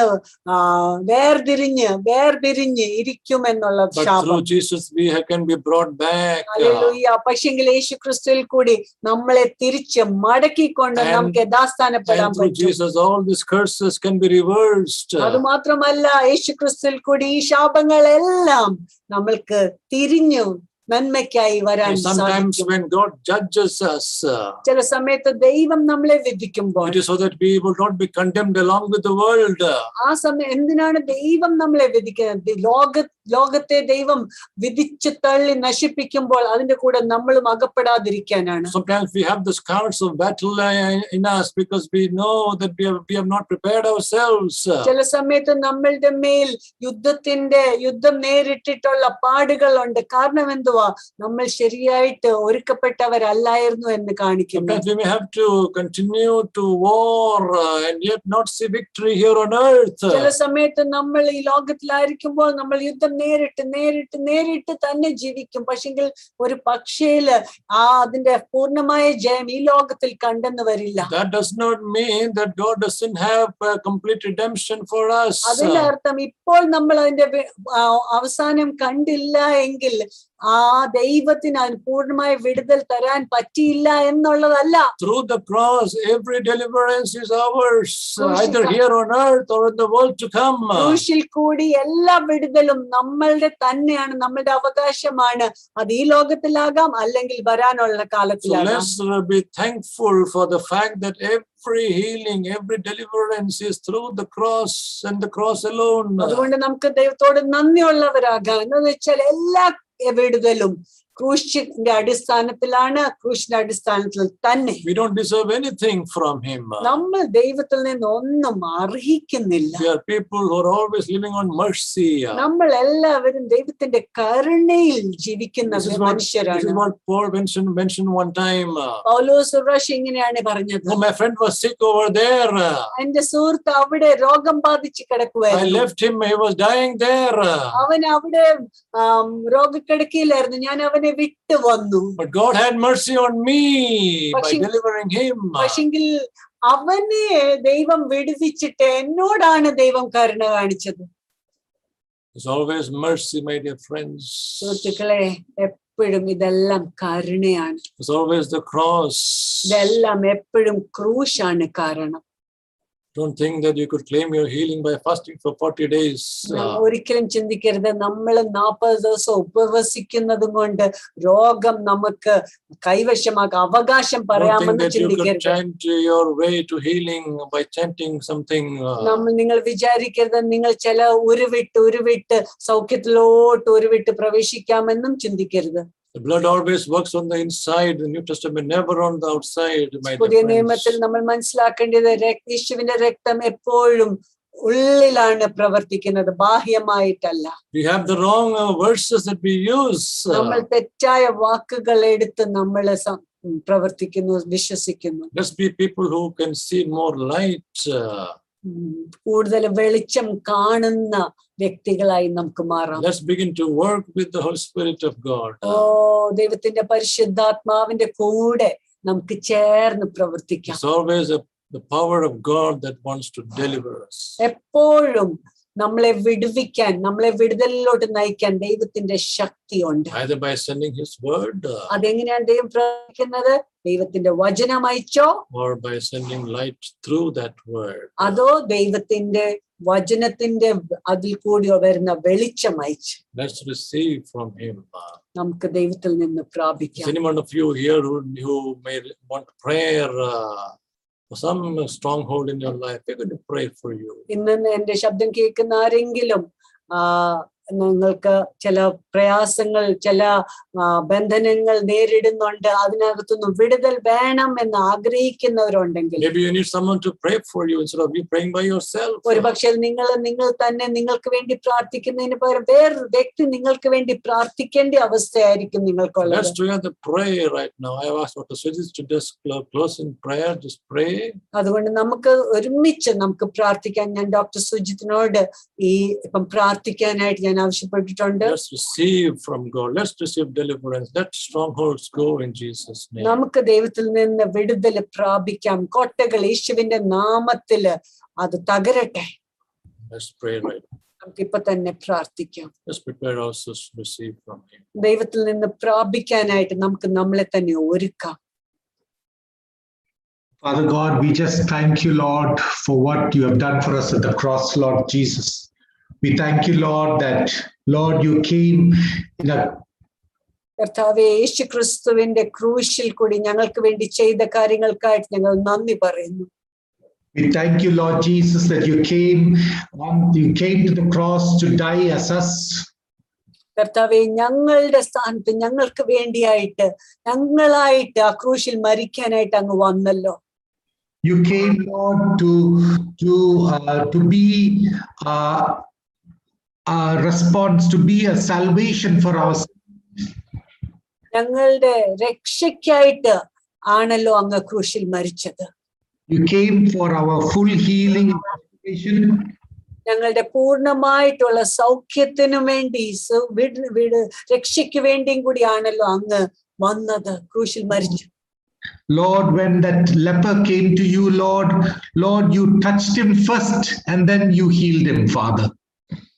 വേർപിരിഞ്ഞ് ഇരിക്കുമെന്നുള്ള ശാപം. Through Jesus we can be brought back. Hallelujah. പക്ഷെങ്കിൽ യേശു ക്രിസ്തുവിൽ കൂടി നമ്മളെ തിരിച്ച് മടക്കിക്കൊണ്ട് നമുക്ക് യഥാസ്ഥാനപ്പെടാൻ പറ്റും. Jesus all these curses can be reversed. അത് മാത്രമല്ല, യേശു ക്രിസ്തുവിൽ കൂടി ഈ ശാപങ്ങളെല്ലാം നമ്മൾക്ക് തിരിഞ്ഞു നന്മയ്ക്കായി വരാൻ സാധിക്കും. Sometimes when God judges us, ചില സമയത്ത് ദൈവം നമ്മളെ വിധിക്കുമ്പോൾ it is so that we will not be condemned along with the world. ആ സമയം എന്തിനാണ് ദൈവം നമ്മളെ വിധിക്കുന്നത്? ലോകത്തെ ദൈവം വിധിച്ച് തള്ളി നശിപ്പിക്കുമ്പോൾ അതിന്റെ കൂടെ നമ്മളും അകപ്പെടാതിരിക്കാനാണ്. Sometimes we have the scars of battle in us because we know that we have not prepared ourselves. ചില സമയത്ത് നമ്മളുടെ മേൽ യുദ്ധം നേരിട്ടിട്ടുള്ള പാടുകളുണ്ട്. കാരണം എന്തുവാ? നമ്മൾ ശരിയായിട്ട് ഒരുക്കപ്പെട്ടവരല്ലായിരുന്നു എന്ന് കാണിക്കുന്നു. Sometimes we may have to continue to war and yet not see victory here on earth. ചില സമയത്ത് നമ്മൾ ഈ ലോകത്തിലായിരിക്കുമ്പോൾ നമ്മൾ യുദ്ധം നേരിട്ട് തന്നെ ജീവിക്കും. പക്ഷെങ്കിൽ ഒരു പക്ഷേല് അതിന്റെ പൂർണ്ണമായ ജയം ഈ ലോകത്തിൽ കണ്ടെന്ന് വരില്ല. That does not mean that God doesn't have complete redemption for us. അതിന്റെ അർത്ഥം ഇപ്പോൾ നമ്മൾ അതിന്റെ അവസാനം കണ്ടില്ല എങ്കിൽ ആ ദൈവത്തിന് അതിന് പൂർണ്ണമായ വിടുതൽ തരാൻ പറ്റിയില്ല എന്നുള്ളതല്ല. Through the cross, every deliverance is ours, either here on earth or in the world to come. ക്രൂശിൽ കൂടി എല്ലാ വിടുതലും നമ്മളുടെ തന്നെയാണ്, നമ്മളുടെ അവകാശമാണ്. അത് ഈ ലോകത്തിലാകാം, അല്ലെങ്കിൽ വരാനുള്ള So കാലത്തിലാകാം. let's be thankful for the fact that every healing, every deliverance is through the cross and the cross alone. അതുകൊണ്ട് നമുക്ക് ദൈവത്തോട് നന്ദിയുള്ളവരാകാം. എന്ന് വെച്ചാൽ എല്ലാ വിടുതലും ക്രൂശിന്റെ അടിസ്ഥാനത്തിലാണ്, ക്രൂശിന്റെ അടിസ്ഥാനത്തിൽ തന്നെ. We don't deserve anything from him. നമ്മൾ ദൈവത്തിൽ നിന്ന് ഒന്നും അർഹിക്കുന്നില്ല. We are people who are always living on mercy. നമ്മൾ എല്ലാവരും ദൈവത്തിന്റെ കരുണയിൽ ജീവിക്കുന്ന This is മനുഷ്യരാണ്. what Paul mentioned one time. പൗലോസ് ഒരു പ്രാവശ്യം ഇങ്ങനെയാണ് പറഞ്ഞത്. Oh, my friend was sick over there. എന്റെ സുഹൃത്ത് അവിടെ രോഗം ബാധിച്ച് I കിടക്കുവായിരുന്നു. left him, he was dying there. അവൻ അവിടെ രോഗക്കിടക്കയിലായിരുന്നു, ഞാൻ അവനെ വിട്ടു വന്നു. But God had mercy on me by delivering him. പക്ഷെങ്കിൽ അവനെ ദൈവം വിടുവിച്ചിട്ട് എന്നോടാണ് ദൈവം കരുണ കാണിച്ചത്. It's always mercy, my dear friends. സുഹൃത്തുക്കളെ, എപ്പോഴും ഇതെല്ലാം കരുണയാണ്. It's always the cross. ഇതെല്ലാം എപ്പോഴും ക്രൂശാണ് കാരണം. Don't think that you could claim your healing by fasting for 40 days. ഒരിക്കലും ചിന്തിക്കരുത് നമ്മൾ 40 ദിവസം ഉപവസിക്കുന്നതും കൊണ്ട് രോഗം നമുക്ക് കൈവശമാക്കാം, അവകാശം പറയാമെന്ന് ചിന്തിക്കരുത്. Chant your way to healing by chanting something. നിങ്ങൾ വിചാരിക്കരുത് നിങ്ങൾ ചില ഉരുവിട്ട് സൗഖ്യത്തിലോട്ട് ഉരുവിട്ട് പ്രവേശിക്കാമെന്നും ചിന്തിക്കരുത്. The blood always works on the inside. The New Testament never on the outside. പുതിയ നിയമത്തിൽ നമ്മൾ മനസ്സിലാക്കേണ്ടത് യേശുവിന്റെ രക്തം എപ്പോഴും ഉള്ളിലാണ് പ്രവർത്തിക്കുന്നത്, ബാഹ്യമായിട്ടല്ല. We have the wrong verses that we use. നമ്മൾ തെറ്റായ വാക്കുകൾ എടുത്ത് നമ്മൾ പ്രവർത്തിക്കുന്നു, വിശ്വസിക്കുന്നു. Let's be people who can see more light. കൂടുതൽ വെളിച്ചം കാണുന്ന വ്യക്തികളായി നമുക്ക് മാറാം. Let's begin to work with the Holy Spirit of God. ദൈവത്തിന്റെ പരിശുദ്ധാത്മാവിന്റെ കൂടെ നമുക്ക് ചേർന്ന് പ്രവർത്തിക്കാം. It's always the power of God that wants to deliver us. എപ്പോഴും നമ്മളെ വിടുവിക്കാൻ, നമ്മളെ വിടുതലിലോട്ട് നയിക്കാൻ ദൈവത്തിന്റെ ശക്തിയുണ്ട്. Either by sending His word, അതെങ്ങനെയാണ് ദൈവം പ്രവർത്തിക്കുന്നത്? ദൈവത്തിന്റെ വചനം അയച്ചോ, or by sending light through that word. അതോ ദൈവത്തിന്റെ വചനത്തിന്റെ അതിൽ കൂടി വരുന്ന വെളിച്ചം അയച്ച് Let's receive from Him. നമുക്ക് ദൈവത്തിൽ നിന്ന് പ്രാപിക്കാം. Anyone of you here who may want prayer for some stronghold in your life, we're going to pray for you. ഇന്ന് എന്റെ ശബ്ദം കേൾക്കുന്ന ആരെങ്കിലും നിങ്ങൾക്ക് ചില പ്രയാസങ്ങൾ, ചില ബന്ധനങ്ങൾ നേരിടുന്നുണ്ട്, അതിനകത്തുനിന്ന് വിടുതൽ വേണം എന്ന് ആഗ്രഹിക്കുന്നവരുണ്ടെങ്കിൽ, maybe you need someone to pray for you instead of you praying by yourself. ഒരു പക്ഷേ നിങ്ങൾ തന്നെ നിങ്ങൾക്ക് വേണ്ടി പ്രാർത്ഥിക്കുന്നതിന് പകരം വേറൊരു വ്യക്തി നിങ്ങൾക്ക് വേണ്ടി പ്രാർത്ഥിക്കേണ്ട അവസ്ഥയായിരിക്കും നിങ്ങൾക്കുള്ളത്. Let's together pray right now. I have asked Dr. Sujit to just close in prayer. Just pray. അതുകൊണ്ട് നമുക്ക് ഒരുമിച്ച് നമുക്ക് പ്രാർത്ഥിക്കാൻ ഞാൻ ഡോക്ടർ സുജിത്തിനോട് ഇപ്പം പ്രാർത്ഥിക്കാനായിട്ട് ഞാൻ ആവശ്യപ്പെട്ടിട്ടുണ്ട്. Let's receive from God. Let's receive deliverance. Let strongholds go in Jesus' name. നമുക്ക് ദൈവത്തിൽ നിന്ന് വിടുതൽ പ്രാപിക്കാം. കോട്ടകൾ യേശുവിന്റെ നാമത്തിൽ അത് തകരട്ടെ. Let's pray right now. നമുക്ക് ഇപ്പൊ തന്നെ പ്രാർത്ഥിക്കാം. Let's prepare ourselves to receive from Him. ദൈവത്തിൽ നിന്ന് പ്രാപിക്കാനായിട്ട് നമുക്ക് നമ്മളെ തന്നെ ഒരുക്കാം. Father God, we just thank you, Lord, for what you have done for us at the cross, Lord Jesus. We thank you, Lord, that, Lord, you came in a കർത്താവേ, യേശു ക്രിസ്തുവിന്റെ ക്രൂശിൽ കൂടി ഞങ്ങൾക്ക് വേണ്ടി ചെയ്ത കാര്യങ്ങൾക്കായിട്ട് ഞങ്ങൾ നന്ദി പറയുന്നു. We thank you, Lord Jesus, that you came to the cross to die as us. കർത്താവേ, ഞങ്ങളുടെ സ്ഥാനത്ത് ഞങ്ങൾക്ക് വേണ്ടിയായിട്ട് ഞങ്ങളായിട്ട് ആ ക്രൂശിൽ മരിക്കാനായിട്ട് അങ്ങ് വന്നല്ലോ. You came, Lord, to be a response, to be a salvation for us. ഞങ്ങളുടെ രക്ഷയ്ക്കായിട്ട് ആണല്ലോ അങ്ങ് ക്രൂശിൽ മരിച്ചത്. You came for our full healing and salvation. ഞങ്ങളുടെ പൂർണ്ണമായിട്ടുള്ള സൗഖ്യത്തിനു വേണ്ടി, രക്ഷയ്ക്ക് വേണ്ടിയും കൂടിയാണല്ലോ അങ്ങ് വന്നത്, ക്രൂശിൽ മരിച്ചു. Lord, when that leper came to you, Lord, you touched him first and then you healed him, Father.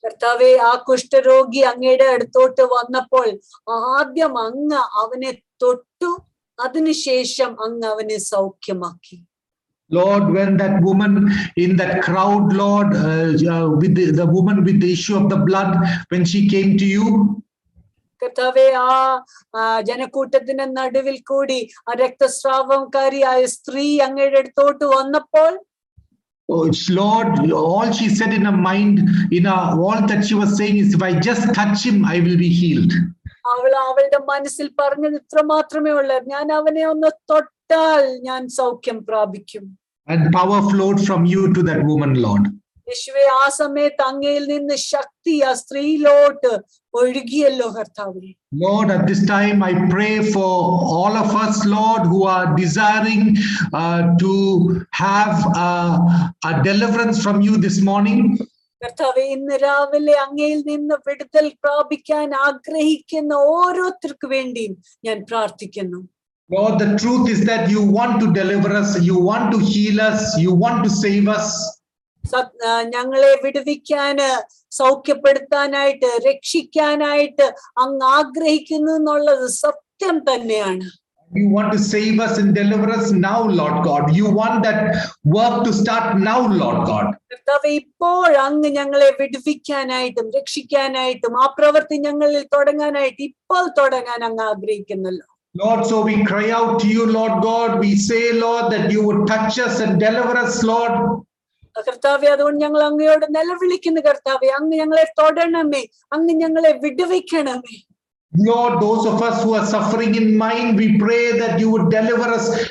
കർത്താവെ, ആ കുഷ്ഠരോഗി അങ്ങയുടെ അടുത്തോട്ട് വന്നപ്പോൾ ആദ്യം അങ്ങ് അവനെ തൊട്ടു, അതിനുശേഷം അങ്ങ് അവനെ സൗഖ്യമാക്കി. Lord, when that woman in that crowd, Lord, with the woman with the issue of the blood, when she came to you, കർത്താവെ, ആ ജനക്കൂട്ടത്തിന്റെ നടുവിൽ കൂടി ആ രക്തസ്രാവംകാരിയായ സ്ത്രീ അങ്ങയുടെ അടുത്തോട്ട് വന്നപ്പോൾ, oh, Lord, all she said in her mind, all that she was saying is, if I just touch him, I will be healed. അവളുടെ മനസ്സിൽ പറഞ്ഞത് ഇത്ര മാത്രമേ ഉള്ളൂ, ഞാൻ അവനെ ഒന്ന് തൊട്ടാൽ ഞാൻ സൗഖ്യം പ്രാപിക്കും. And power flowed from you to that woman, Lord. യേശുവേ, ആ സമയത്ത് അങ്ങയിൽ നിന്ന് ശക്തി ആ സ്ത്രീയിലോട്ട് ഒഴുകിയല്ലോ കർത്താവേ. Lord, at this time I pray for all of us, Lord, who are desiring to have a deliverance from you this morning. കർത്താവേ, ഇന്ന് രാവിലെ അങ്ങയിൽ നിന്ന് വിടുതൽ പ്രാപിക്കാൻ ആഗ്രഹിക്കുന്ന ഓരോരുത്തർക്ക് വേണ്ടിയും ഞാൻ പ്രാർത്ഥിക്കുന്നു. Lord, the truth is that you want to deliver us, you want to heal us, you want to save us. ഞങ്ങളെ വിടുവിക്കാന്, സൗഖ്യപ്പെടുത്താനായിട്ട്, രക്ഷിക്കാനായിട്ട് അങ്ങ് ആഗ്രഹിക്കുന്നു എന്നുള്ളത് സത്യം തന്നെയാണ്. You want to save us and deliver us now, Lord God. You want that work to start now, Lord God. കർത്താവേ, ഇപ്പോൾ അങ്ങ് ഞങ്ങളെ വിടുവിക്കാനായിട്ടും രക്ഷിക്കാനായിട്ടും ആ പ്രവൃത്തി ഞങ്ങളിൽ തുടങ്ങാനായിട്ട് ഇപ്പോൾ തുടങ്ങാൻ അങ്ങ് ആഗ്രഹിക്കുന്നല്ലോ. Lord, so we cry out to you, Lord God. We say, Lord, that you would touch us and deliver us, Lord. കർത്താവേ, അതുകൊണ്ട് ഞങ്ങൾ അങ്ങയോട് നിലവിളിക്കുന്നു കർത്താവേ, അങ്ങ് ഞങ്ങളെ തൊടണമേ, അങ്ങ് ഞങ്ങളെ വിടുവിക്കണമേ. Lord, those of us who are suffering in mind, we pray that you would deliver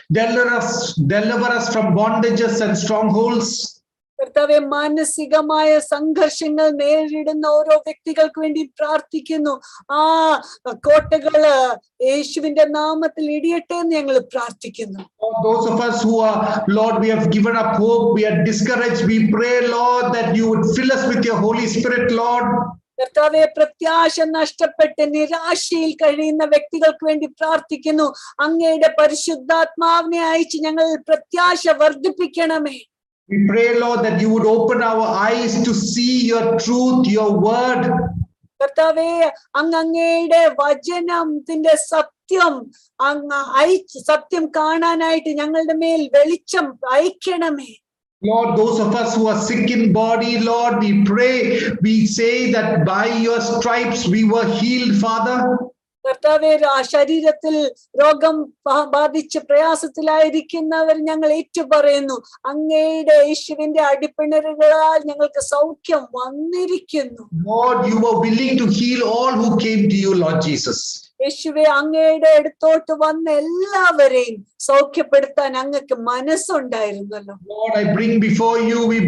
us from bondages and strongholds. കർത്താവെ, മാനസികമായ സംഘർഷങ്ങൾ നേരിടുന്ന ഓരോ വ്യക്തികൾക്ക് വേണ്ടി പ്രാർത്ഥിക്കുന്നു. ആ കോട്ടകള് യേശുവിന്റെ നാമത്തിൽ ഇടിയട്ടെ എന്ന് ഞങ്ങൾ പ്രാർത്ഥിക്കുന്നു. Those of us who are, Lord, we have given up hope, we are discouraged, we pray, Lord, that you would fill us with your Holy Spirit, Lord. കർത്താവെ, പ്രത്യാശ നഷ്ടപ്പെട്ട് നിരാശയിൽ കഴിയുന്ന വ്യക്തികൾക്ക് വേണ്ടി പ്രാർത്ഥിക്കുന്നു. അങ്ങയുടെ പരിശുദ്ധാത്മാവിനെ അയച്ച് ഞങ്ങൾ പ്രത്യാശ വർദ്ധിപ്പിക്കണമേ. We pray, Lord, that you would open our eyes to see your truth, your word. കർത്താവേ, അങ്ങയുടെ വചനത്തിന്റെ സത്യം സത്യം കാണാനായിട്ട് ഞങ്ങളുടെ മേൽ വെളിച്ചം അയക്കണമേ. Lord, those of us who are sick in body, Lord, we pray, we say that by your stripes we were healed, Father. കർത്താവേ, ശരീരത്തിൽ രോഗം ബാധിച്ച് പ്രയാസത്തിലായിരിക്കുന്നവർ ഞങ്ങൾ ഏറ്റുപറയുന്നു, അങ്ങയുടെ യേശുവിന്റെ അടിപ്പിണറുകളാൽ ഞങ്ങൾക്ക് സൗഖ്യം വന്നിരിക്കുന്നു. Lord, you were willing to heal all who came to you, Lord Jesus. യേശുവേ, അങ്ങയുടെ അടുത്തോട്ട് വന്ന എല്ലാവരെയും സൗഖ്യപ്പെടുത്താൻ അങ്ങക്ക് മനസ്സുണ്ടായിരുന്നല്ലോ. Lord, we bring before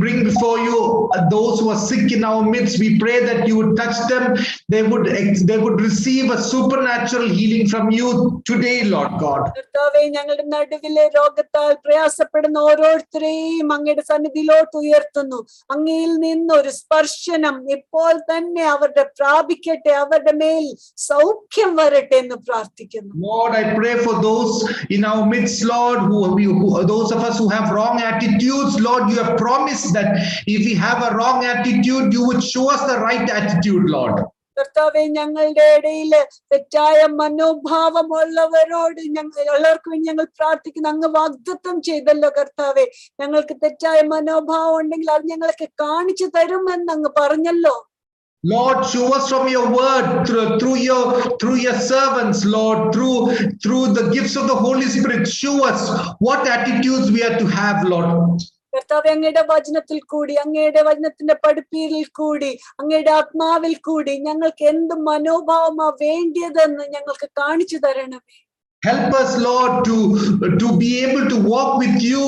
you those who are sick in our midst. We pray that you would touch them. They would receive a supernatural healing from you today, Lord God. കർത്താവേ, ഞങ്ങളുടെ നടുവിലെ രോഗത്താൽ പ്രയാസപ്പെടുന്ന ഓരോരുത്തരെയും അങ്ങയുടെ സന്നിധിയിലോട്ട് ഉയർത്തുന്നു. അങ്ങയിൽ നിന്ന് ഒരു സ്പർശനം ഇപ്പോൾ തന്നെ അവരുടെ പ്രാപിക്കട്ടെ, അവരുടെ മേൽ സൗഖ്യം വരട്ടെ എന്ന് പ്രാർത്ഥിക്കുന്നു. Lord, I pray for those in our midst, Lord, who those of us who have wrong attitudes. Lord, you have promised that if we have a wrong attitude, you would show us the right attitude, Lord. കർത്താവെ, ഞങ്ങളുടെ ഇടയിൽ തെറ്റായ മനോഭാവമുള്ളവരോട് എല്ലാവർക്കും വേണ്ടി ഞങ്ങൾ പ്രാർത്ഥിക്കുന്നു. അങ്ങ് വാഗ്ദത്തം ചെയ്തല്ലോ കർത്താവെ, ഞങ്ങൾക്ക് തെറ്റായ മനോഭാവം ഉണ്ടെങ്കിൽ അത് ഞങ്ങൾക്ക് കാണിച്ചു തരുമെന്ന് അങ്ങ് പറഞ്ഞല്ലോ. Lord, show us from your word through your servants, Lord, through the gifts of the Holy Spirit. Show us what attitudes we are to have, Lord. കർത്താവെ, അങ്ങയുടെ വചനത്തിൽ കൂടി, അങ്ങയുടെ വചനത്തിന്റെ പഠിപ്പീരിൽ കൂടി, അങ്ങയുടെ ആത്മാവിൽ കൂടി ഞങ്ങൾക്ക് എന്ത് മനോഭാവമാ വേണ്ടിയതെന്ന് ഞങ്ങൾക്ക് കാണിച്ചു തരണമേ. Help us, Lord, to be able to walk with you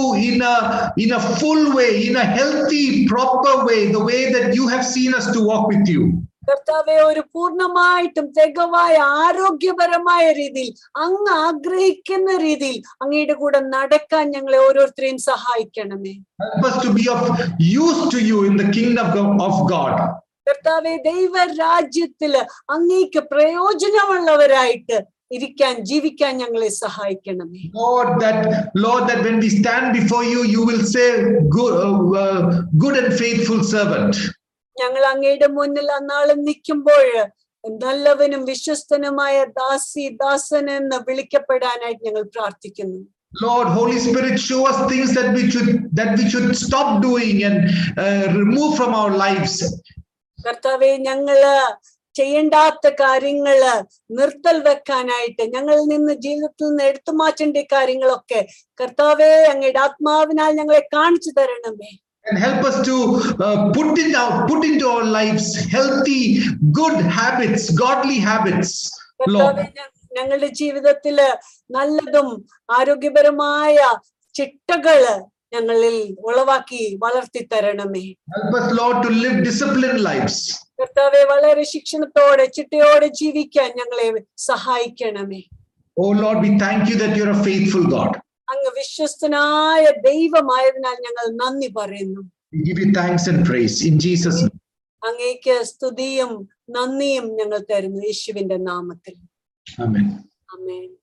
in a full way, in a healthy, proper way, the way that you have seen us to walk with you. കർത്താവെ, ഒരു പൂർണ്ണമായിട്ടും തികവായ ആരോഗ്യപരമായ രീതിയിൽ അങ്ങ് ആഗ്രഹിക്കുന്ന രീതിയിൽ അങ്ങയുടെ കൂടെ നടക്കാൻ ഞങ്ങളെ ഓരോരുത്തരെയും സഹായിക്കണമേ. Help us to be of use to you in the kingdom of God. കർത്താവെ, ദൈവരാജ്യത്തില് അങ്ങേക്ക് പ്രയോജനമുള്ളവരായിട്ട് ജീവിക്കാൻ ഞങ്ങളെ സഹായിക്കണമേ. Lord, that when we stand before you, you will say, good and faithful servant. ഞങ്ങൾ അങ്ങയുടെ മുന്നിൽ അന്നാളും നിൽക്കുമ്പോൾ നല്ലവനും വിശ്വസ്തനുമായ ദാസൻ എന്ന് വിളിക്കപ്പെടാനായിട്ട് ഞങ്ങൾ പ്രാർത്ഥിക്കുന്നു. Lord, Holy Spirit, show us things that we should stop doing and remove from our lives. കർത്താവേ, ഞങ്ങള് ചെയ്യേണ്ടാത്ത കാര്യങ്ങള് നിർത്തൽ വെക്കാനായിട്ട്, ഞങ്ങളിൽ നിന്ന് ജീവിതത്തിൽ നിന്ന് എടുത്തു മാറ്റേണ്ട കാര്യങ്ങളൊക്കെ കർത്താവേ അങ്ങയുടെ ആത്മാവിനാൽ ഞങ്ങളെ കാണിച്ചു തരണമേ. And help us to put into our lives healthy, good habits, godly habits, Lord. ഞങ്ങളുടെ ജീവിതത്തില് നല്ലതും ആരോഗ്യപരമായ ചിട്ടകള് ഞങ്ങളിൽ ഉളവാക്കി വളർത്തി തരണമേ. Help us, Lord, to live disciplined lives. കർത്താവെ, വളരെ ശിക്ഷണത്തോടെ ചിട്ടയോടെ ജീവിക്കാൻ ഞങ്ങളെ സഹായിക്കണമേ. Oh Lord, we thank you that you're a faithful God. അങ്ങ് വിശ്വസ്തനായ ദൈവമായതിനാൽ ഞങ്ങൾ നന്ദി പറയുന്നു. We give you thanks and praise in Jesus' name. അങ്ങേക്ക് സ്തുതിയും നന്ദിയും ഞങ്ങൾ തരുന്നു യേശുവിന്റെ നാമത്തിൽ. Amen. ആമേൻ.